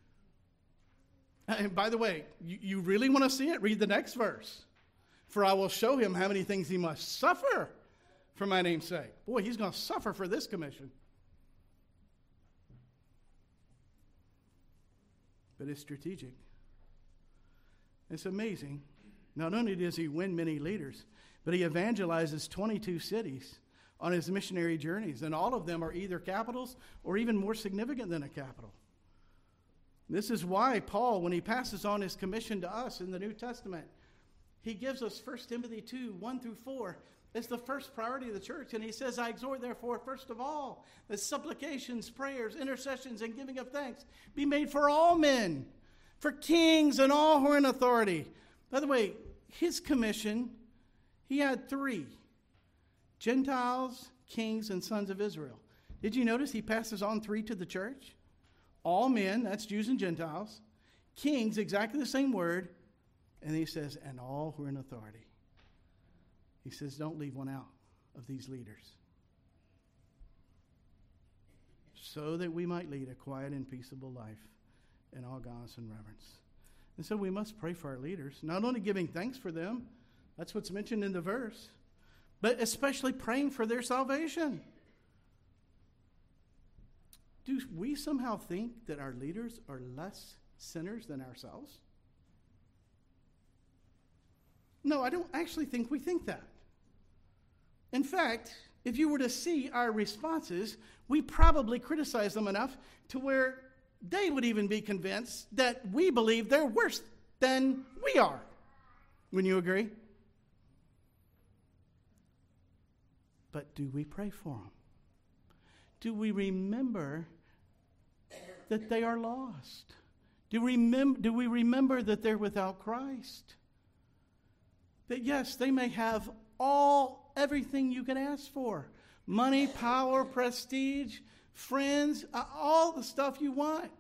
And by the way, you really want to see it? Read the next verse. For I will show him how many things he must suffer for my name's sake. Boy, he's going to suffer for this commission. But it's strategic. It's amazing. Not only does he win many leaders, but he evangelizes 22 cities on his missionary journeys, and all of them are either capitals or even more significant than a capital. This is why Paul, when he passes on his commission to us in the New Testament, he gives us 1 Timothy 2, 1 through 4. It's the first priority of the church, and he says, I exhort, therefore, first of all, that supplications, prayers, intercessions, and giving of thanks be made for all men, for kings and all who are in authority. By the way, his commission, he had 3. Gentiles, kings, and sons of Israel. Did you notice he passes on 3 to the church? All men, that's Jews and Gentiles. Kings, exactly the same word. And he says, and all who are in authority. He says, don't leave one out of these leaders. So that we might lead a quiet and peaceable life in all godliness and reverence. And so we must pray for our leaders, not only giving thanks for them, that's what's mentioned in the verse, but especially praying for their salvation. Do we somehow think that our leaders are less sinners than ourselves? No, I don't actually think we think that. In fact, if you were to see our responses, we probably criticize them enough to where they would even be convinced that we believe they're worse than we are. Wouldn't you agree? But do we pray for them? Do we remember that they are lost? Do we remember that they're without Christ? That yes, they may have everything you can ask for. Money, power, prestige, friends, all the stuff you want.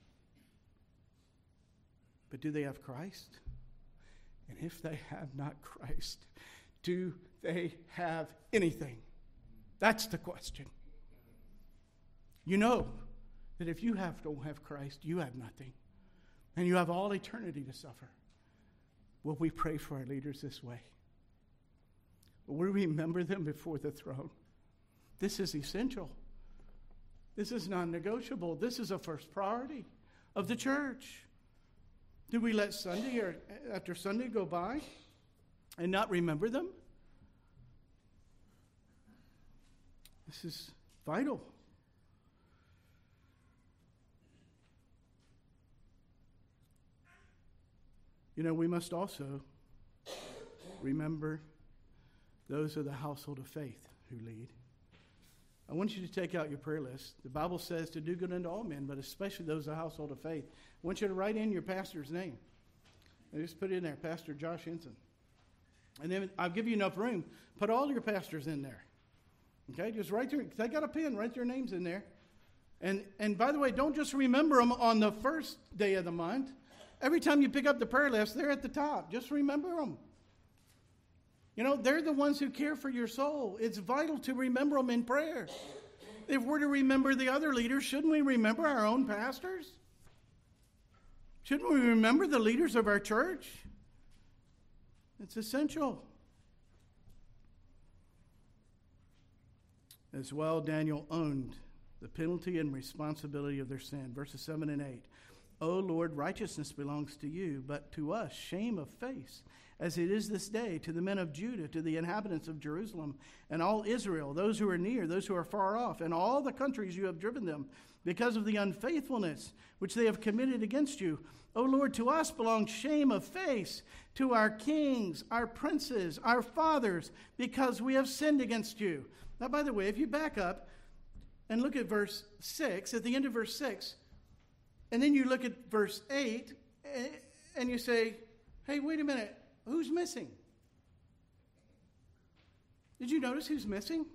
But do they have Christ? And if they have not Christ, do they have anything? That's the question. You know that if you don't have Christ, you have nothing. And you have all eternity to suffer. Will we pray for our leaders this way? Will we remember them before the throne? This is essential. This is non-negotiable. This is a first priority of the church. Do we let Sunday or after Sunday go by and not remember them? This is vital. You know, we must also remember those of the household of faith who lead. I want you to take out your prayer list. The Bible says to do good unto all men, but especially those of the household of faith. I want you to write in your pastor's name. And just put it in there, Pastor Josh Henson. And then I'll give you enough room. Put all your pastors in there. Okay, just write their, take out a pen, write their names in there. And by the way, don't just remember them on the first day of the month. Every time you pick up the prayer list, they're at the top. Just remember them. You know, they're the ones who care for your soul. It's vital to remember them in prayer. If we're to remember the other leaders, shouldn't we remember our own pastors? Shouldn't we remember the leaders of our church? It's essential. As well, Daniel owned the penalty and responsibility of their sin. Verses 7 and 8. O Lord, righteousness belongs to you, but to us shame of face, as it is this day, to the men of Judah, to the inhabitants of Jerusalem, and all Israel, those who are near, those who are far off, and all the countries you have driven them, because of the unfaithfulness which they have committed against you. O Lord, to us belongs shame of face, to our kings, our princes, our fathers, because we have sinned against you. Now, by the way, if you back up and look at verse 6, at the end of verse 6, and then you look at verse 8, and you say, hey, wait a minute, who's missing? Did you notice who's missing?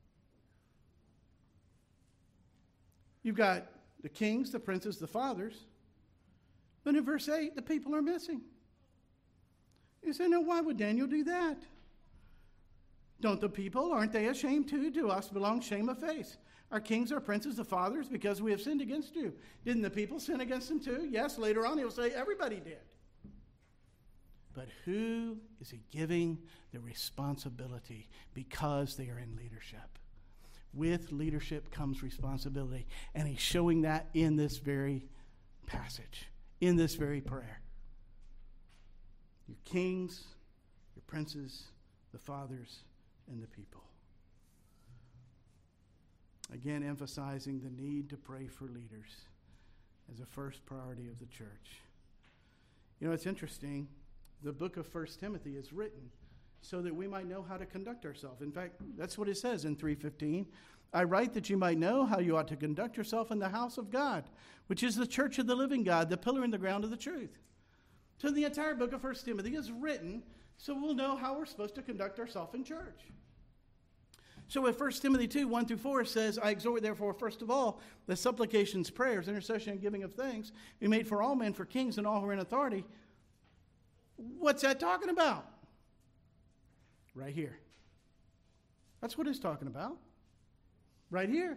You've got the kings, the princes, the fathers. But in verse 8, the people are missing. You say, no, why would Daniel do that? Don't the people, aren't they ashamed too? To us belongs shame of face. Our kings, our princes, the fathers, because we have sinned against you. Didn't the people sin against them too? Yes, later on he'll say everybody did. But who is he giving the responsibility? Because they are in leadership. With leadership comes responsibility. And he's showing that in this very passage, in this very prayer. Your kings, your princes, the fathers, and the people. Again, emphasizing the need to pray for leaders as a first priority of the church. You know, it's interesting. The book of 1 Timothy is written so that we might know how to conduct ourselves. In fact, that's what it says in 3:15. I write that you might know how you ought to conduct yourself in the house of God, which is the church of the living God, the pillar and the ground of the truth. So the entire book of 1 Timothy is written so we'll know how we're supposed to conduct ourselves in church. So if 1 Timothy 2, 1 through 4 says, I exhort therefore, first of all, the supplications, prayers, intercession, and giving of thanks be made for all men, for kings and all who are in authority. What's that talking about? Right here. That's what it's talking about. Right here.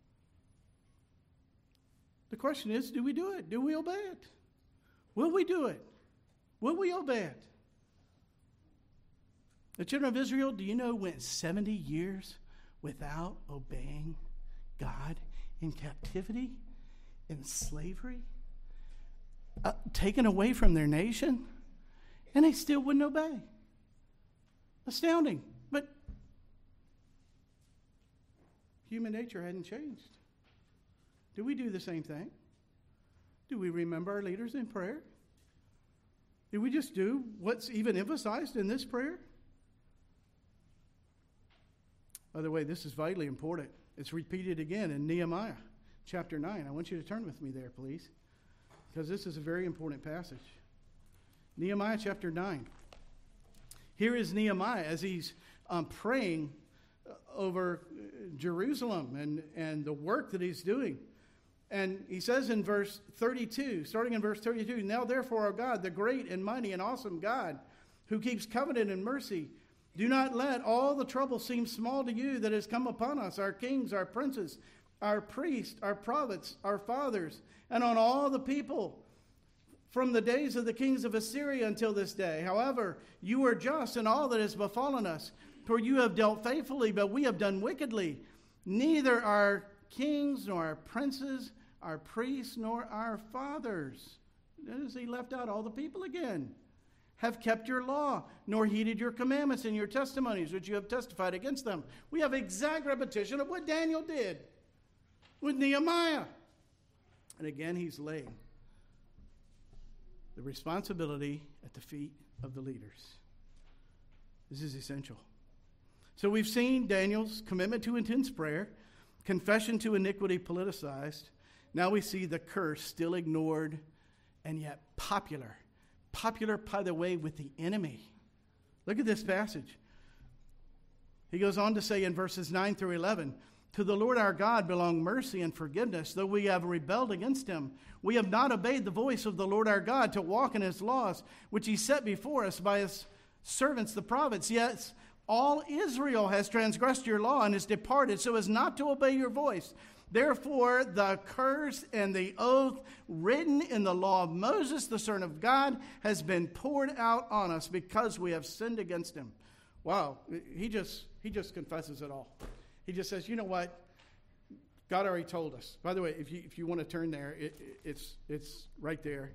The question is, do we do it? Do we obey it? Will we do it? Will we obey it? The children of Israel, do you know, went 70 years without obeying God, in captivity, in slavery, taken away from their nation, and they still wouldn't obey. Astounding. But human nature hadn't changed. Do we do the same thing? Do we remember our leaders in prayer? Do we just do what's even emphasized in this prayer? By the way, this is vitally important. It's repeated again in Nehemiah chapter 9. I want you to turn with me there, please, because this is a very important passage. Nehemiah chapter 9. Here is Nehemiah as he's praying over Jerusalem and the work that he's doing. And he says in verse 32, starting in verse 32, Now therefore, O God, the great and mighty and awesome God, who keeps covenant and mercy, do not let all the trouble seem small to you that has come upon us, our kings, our princes, our priests, our prophets, our fathers, and on all the people, from the days of the kings of Assyria until this day. However, you are just in all that has befallen us, for you have dealt faithfully, but we have done wickedly. Neither our kings, nor our princes, our priests, nor our fathers. Notice he left out all the people again. Have kept your law, nor heeded your commandments and your testimonies, which you have testified against them. We have exact repetition of what Daniel did with Nehemiah. And again, he's laying the responsibility at the feet of the leaders. This is essential. So we've seen Daniel's commitment to intense prayer, confession to iniquity politicized. Now we see the curse still ignored and yet popular. Popular, by the way, with the enemy. Look at this passage. He goes on to say in verses 9 through 11, To the Lord our God belong mercy and forgiveness, though we have rebelled against him. We have not obeyed the voice of the Lord our God to walk in his laws, which he set before us by his servants the prophets. Yes, all Israel has transgressed your law and has departed so as not to obey your voice. Therefore, the curse and the oath written in the law of Moses, the servant of God, has been poured out on us because we have sinned against him. Wow, he just confesses it all. He just says, you know what? God already told us. By the way, if you want to turn there, it's right there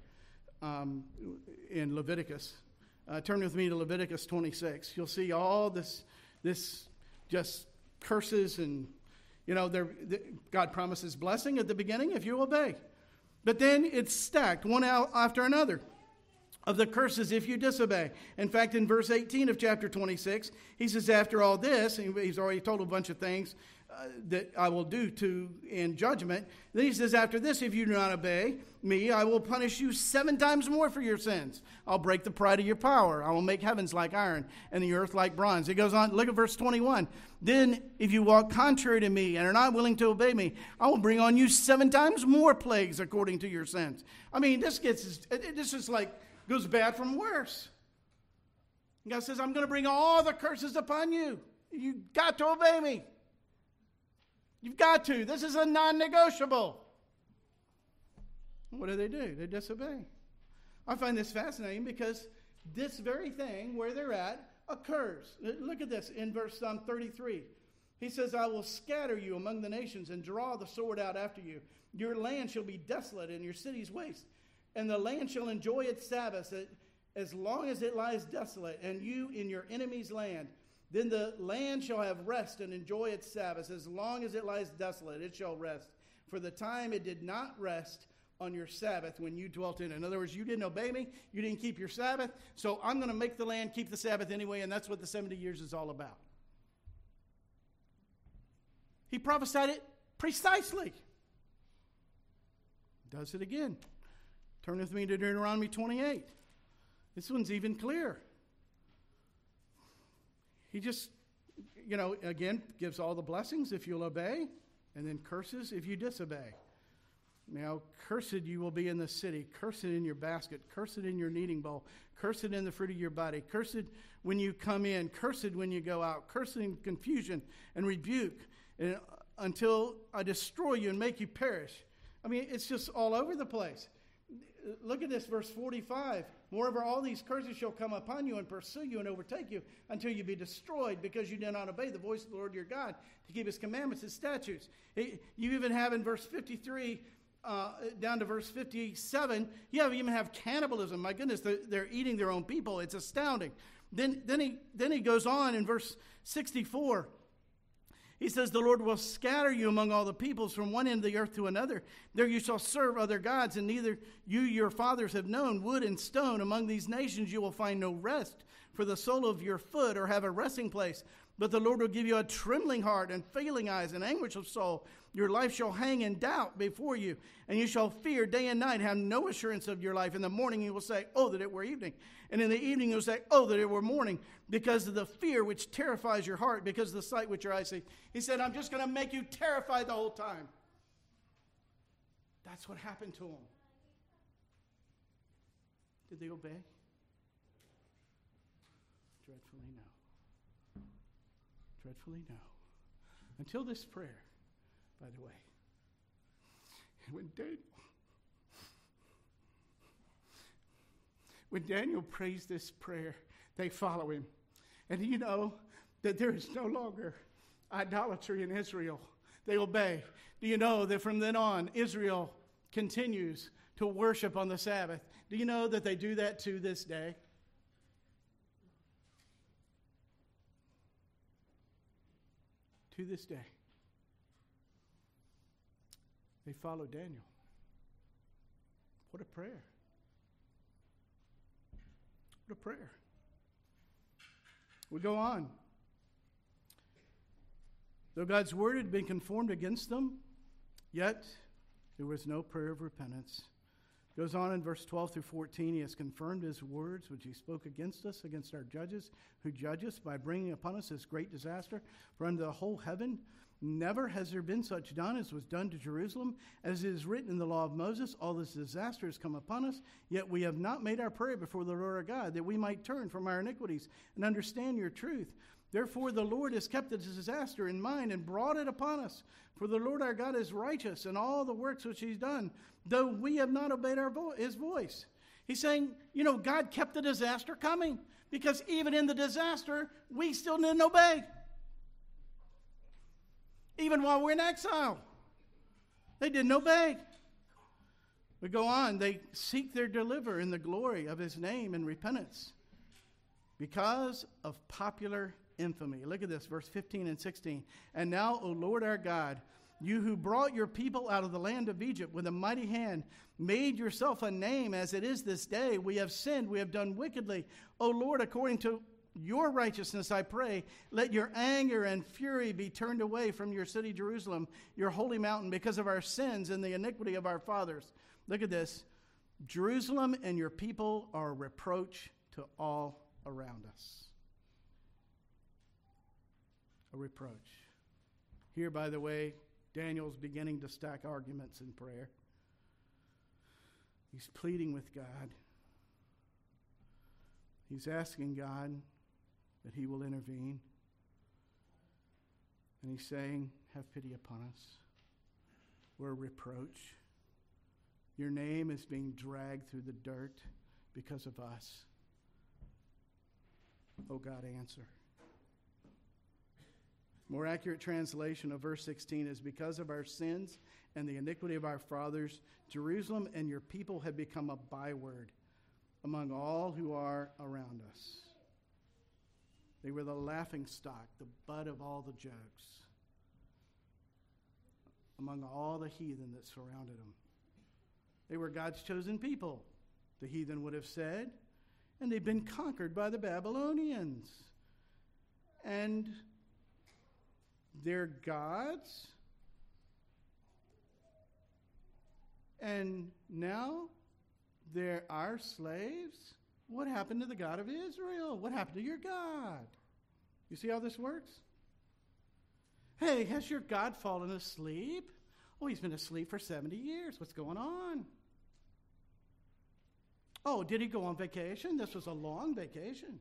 in Leviticus. Turn with me to Leviticus 26. You'll see all this just curses and, God promises blessing at the beginning if you obey. But then it's stacked one after another of the curses if you disobey. In fact, in verse 18 of chapter 26, he says, after all this, and he's already told a bunch of things that I will do in judgment. Then he says, after this, if you do not obey me, I will punish you 7 times more for your sins. I'll break the pride of your power. I will make heavens like iron and the earth like bronze. It goes on, look at verse 21. Then if you walk contrary to me and are not willing to obey me, I will bring on you 7 times more plagues according to your sins. I mean, this is like, goes bad from worse. God says, I'm going to bring all the curses upon you. You've got to obey me. You've got to. This is a non-negotiable. What do? They disobey. I find this fascinating because this very thing where they're at occurs. Look at this in verse 33. He says, I will scatter you among the nations and draw the sword out after you. Your land shall be desolate and your cities waste. And the land shall enjoy its Sabbaths as long as it lies desolate, and you in your enemy's land. Then the land shall have rest and enjoy its Sabbaths. As long as it lies desolate, it shall rest. For the time it did not rest on your Sabbath when you dwelt in it. In other words, you didn't obey me. You didn't keep your Sabbath. So I'm going to make the land keep the Sabbath anyway, and that's what the 70 years is all about. He prophesied it precisely. Does it again. Turn with me to Deuteronomy 28. This one's even clearer. He just, again, gives all the blessings if you'll obey, and then curses if you disobey. Now, cursed you will be in the city, cursed in your basket, cursed in your kneading bowl, cursed in the fruit of your body, cursed when you come in, cursed when you go out, cursed in confusion and rebuke, until I destroy you and make you perish. I mean, it's just all over the place. Look at this, verse 45. Moreover, all these curses shall come upon you and pursue you and overtake you until you be destroyed, because you did not obey the voice of the Lord your God to keep his commandments, his statutes. You even have in verse 53 down to verse 57, you even have cannibalism. My goodness, they're eating their own people. It's astounding. Then he goes on in verse 64. He says, the Lord will scatter you among all the peoples from one end of the earth to another. There you shall serve other gods, and neither you your fathers have known wood and stone. Among these nations you will find no rest for the sole of your foot, or have a resting place. But the Lord will give you a trembling heart and failing eyes and anguish of soul. Your life shall hang in doubt before you, and you shall fear day and night, have no assurance of your life. In the morning you will say, oh, that it were evening. And in the evening you will say, oh, that it were morning, because of the fear which terrifies your heart, because of the sight which your eyes see. He said, I'm just going to make you terrified the whole time. That's what happened to them. Did they obey? Dreadfully no. Dreadfully no. Until this prayer, by the way. When Daniel prays this prayer, they follow him. And do you know that there is no longer idolatry in Israel? They obey. Do you know that from then on, Israel continues to worship on the Sabbath? Do you know that they do that to this day? To this day. They follow Daniel. What a prayer. What a prayer. We go on. Though God's word had been conformed against them, yet there was no prayer of repentance. Goes on in verse 12 through 14. He has confirmed his words, which he spoke against us, against our judges, who judge us by bringing upon us this great disaster. For under the whole heaven, never has there been such done as was done to Jerusalem. As it is written in the law of Moses, all this disaster has come upon us, yet we have not made our prayer before the Lord our God, that we might turn from our iniquities and understand your truth. Therefore the Lord has kept the disaster in mind and brought it upon us. For the Lord our God is righteous in all the works which he's done, though we have not obeyed his voice. He's saying, God kept the disaster coming, because even in the disaster, we still didn't obey. even while we're in exile. They didn't obey. We go on. They seek their deliverer in the glory of his name and repentance because of popular infamy. Look at this, verse 15 and 16. And now, O Lord our God, you who brought your people out of the land of Egypt with a mighty hand, made yourself a name as it is this day. We have sinned, we have done wickedly. O Lord, according to your righteousness, I pray, let your anger and fury be turned away from your city, Jerusalem, your holy mountain, because of our sins and the iniquity of our fathers. Look at this. Jerusalem and your people are a reproach to all around us. A reproach. Here, by the way, Daniel's beginning to stack arguments in prayer. He's pleading with God. He's asking God that he will intervene. And he's saying, have pity upon us. We're a reproach. Your name is being dragged through the dirt because of us. Oh God, answer. More accurate translation of verse 16 is, because of our sins and the iniquity of our fathers, Jerusalem and your people have become a byword among all who are around us. They were the laughing stock, the butt of all the jokes among all the heathen that surrounded them. They were God's chosen people, the heathen would have said, and they've been conquered by the Babylonians. And they're gods. And now they're our slaves. What happened to the God of Israel? What happened to your God? You see how this works? Hey, has your God fallen asleep? Oh, he's been asleep for 70 years. What's going on? Oh, did he go on vacation? This was a long vacation.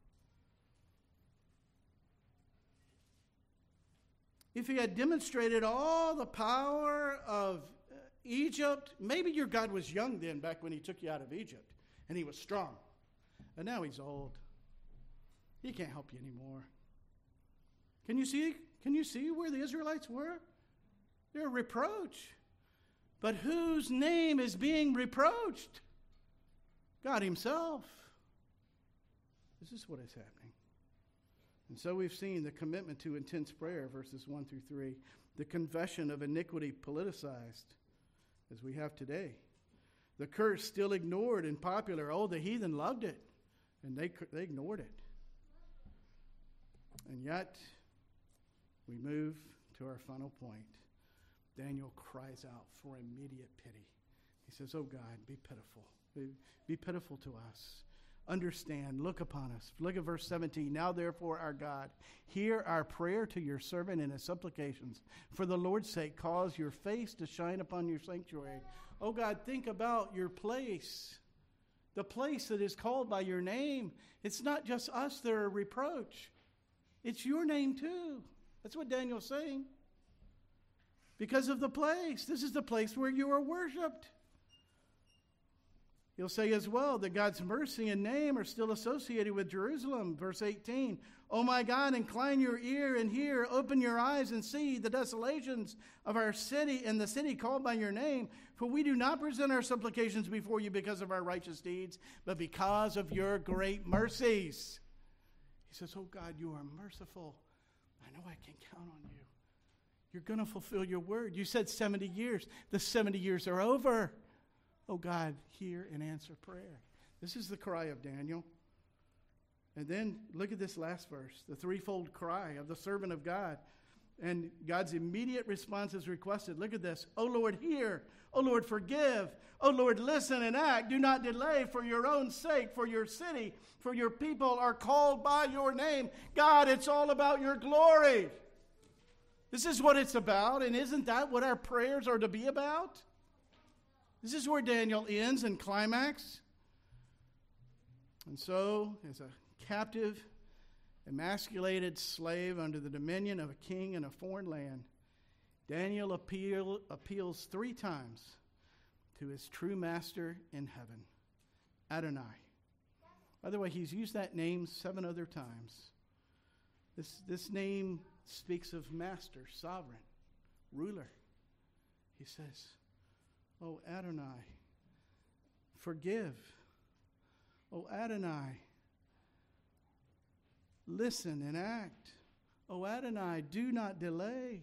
If he had demonstrated all the power of Egypt, maybe your God was young then, back when he took you out of Egypt, and he was strong. And now he's old. He can't help you anymore. Can you see where the Israelites were? They're a reproach. But whose name is being reproached? God himself. This is what is happening. And so we've seen the commitment to intense prayer, verses 1 through 3. The confession of iniquity politicized, as we have today. The curse still ignored and popular. Oh, the heathen loved it, and they ignored it. And yet, we move to our final point. Daniel cries out for immediate pity. He says, oh God, be pitiful. Be pitiful to us. Understand, look upon us. Look at verse 17. Now therefore, our God, hear our prayer to your servant and his supplications. For the Lord's sake, cause your face to shine upon your sanctuary. Oh God, think about your place. The place that is called by your name. It's not just us that are a reproach. It's your name too. That's what Daniel's saying. Because of the place. This is the place where you are worshipped. He'll say as well that God's mercy and name are still associated with Jerusalem. Verse 18, oh my God, incline your ear and hear, open your eyes and see the desolations of our city and the city called by your name. For we do not present our supplications before you because of our righteous deeds, but because of your great mercies. He says, oh God, you are merciful. I know I can count on you. You're going to fulfill your word. You said 70 years. The 70 years are over. Oh God, hear and answer prayer. This is the cry of Daniel. And then look at this last verse, the threefold cry of the servant of God. And God's immediate response is requested. Look at this. Oh Lord, hear. Oh Lord, forgive. Oh Lord, listen and act. Do not delay for your own sake, for your city, for your people are called by your name. God, it's all about your glory. This is what it's about. And isn't that what our prayers are to be about? This is where Daniel ends and climax. And so, as a captive, emasculated slave under the dominion of a king in a foreign land, Daniel appeals 3 times to his true master in heaven, Adonai. By the way, he's used that name 7 other times. This name speaks of master, sovereign, ruler. He says, "Oh Adonai, forgive. Oh Adonai, listen and act. Oh Adonai, do not delay."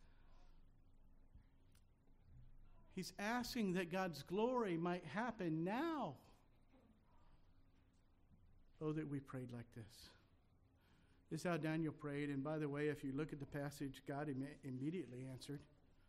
He's asking that God's glory might happen now. Oh, that we prayed like this. This is how Daniel prayed. And by the way, if you look at the passage, God immediately answered.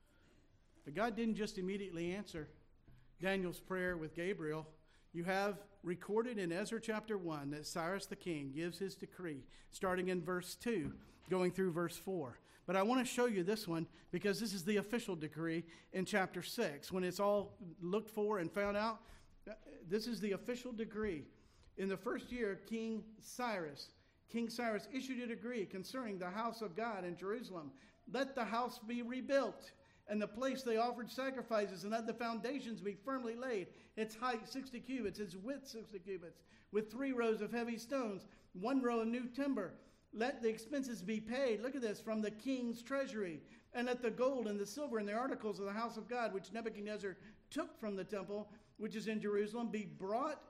But God didn't just immediately answer Daniel's prayer with Gabriel. You have recorded in Ezra chapter 1 that Cyrus the king gives his decree, starting in verse 2, going through verse 4. But I want to show you this one because this is the official decree in chapter 6. When it's all looked for and found out, this is the official decree. In the first year of King Cyrus issued a decree concerning the house of God in Jerusalem. Let the house be rebuilt, and the place they offered sacrifices, and let the foundations be firmly laid. Its height 60 cubits, its width 60 cubits, with 3 rows of heavy stones, 1 row of new timber. Let the expenses be paid, look at this, from the king's treasury. And let the gold and the silver and the articles of the house of God, which Nebuchadnezzar took from the temple, which is in Jerusalem, be brought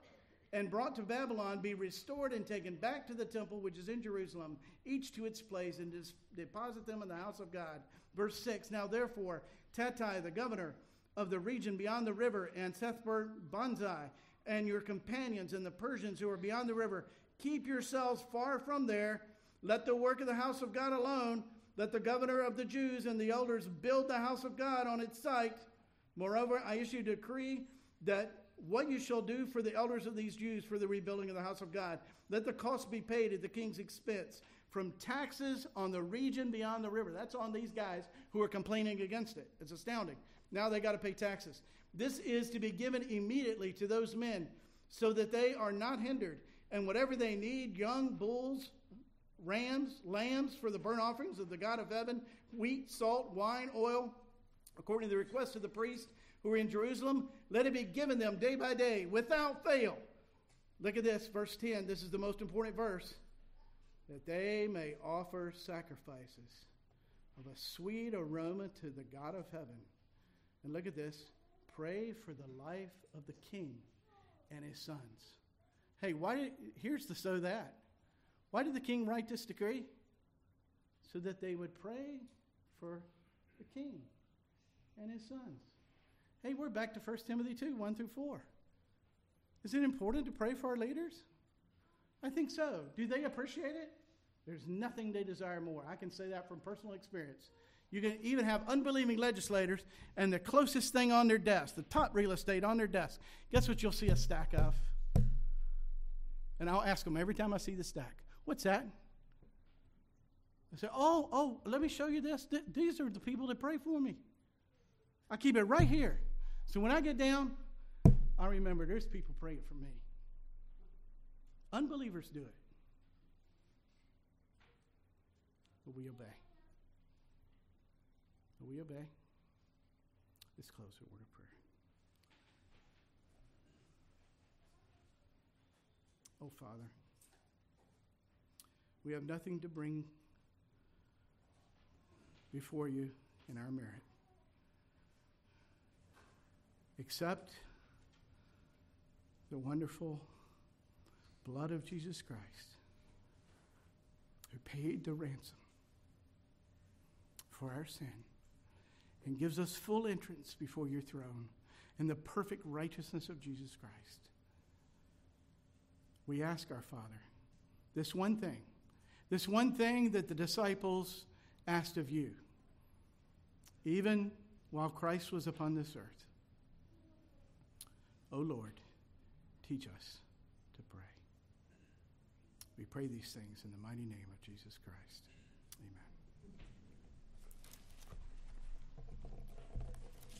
to Babylon, be restored and taken back to the temple, which is in Jerusalem, each to its place, and deposit them in the house of God. Verse 6, now therefore, Tattai, the governor of the region beyond the river, and Sethber-Banzai, and your companions and the Persians who are beyond the river, keep yourselves far from there. Let the work of the house of God alone. Let the governor of the Jews and the elders build the house of God on its site. Moreover, I issue a decree that what you shall do for the elders of these Jews for the rebuilding of the house of God, let the cost be paid at the king's expense from taxes on the region beyond the river. That's on these guys who are complaining against it. It's astounding. Now they got to pay taxes. This is to be given immediately to those men so that they are not hindered. And whatever they need, young bulls, rams, lambs for the burnt offerings of the God of heaven, wheat, salt, wine, oil, according to the request of the priests who are in Jerusalem, let it be given them day by day without fail. Look at this, verse 10. This is the most important verse. That they may offer sacrifices of a sweet aroma to the God of heaven. And look at this. Pray for the life of the king and his sons. Hey, here's the so that. Why did the king write this decree? So that they would pray for the king and his sons. Hey, we're back to 1 Timothy 2, 1 through 4. Is it important to pray for our leaders? I think so. Do they appreciate it? There's nothing they desire more. I can say that from personal experience. You can even have unbelieving legislators, and the closest thing on their desk, the top real estate on their desk, guess what you'll see a stack of? And I'll ask them every time I see the stack, what's that? I say, oh, let me show you this. These are the people that pray for me. I keep it right here. So when I get down, I remember there's people praying for me. Unbelievers do it. But we obey. But we obey. Let's close with a word of prayer. Oh, Father, we have nothing to bring before you in our merit except the wonderful blood of Jesus Christ, who paid the ransom for our sin and gives us full entrance before your throne in the perfect righteousness of Jesus Christ. We ask our Father, this one thing that the disciples asked of you, even while Christ was upon this earth. Oh Lord, teach us to pray. We pray these things in the mighty name of Jesus Christ. Amen.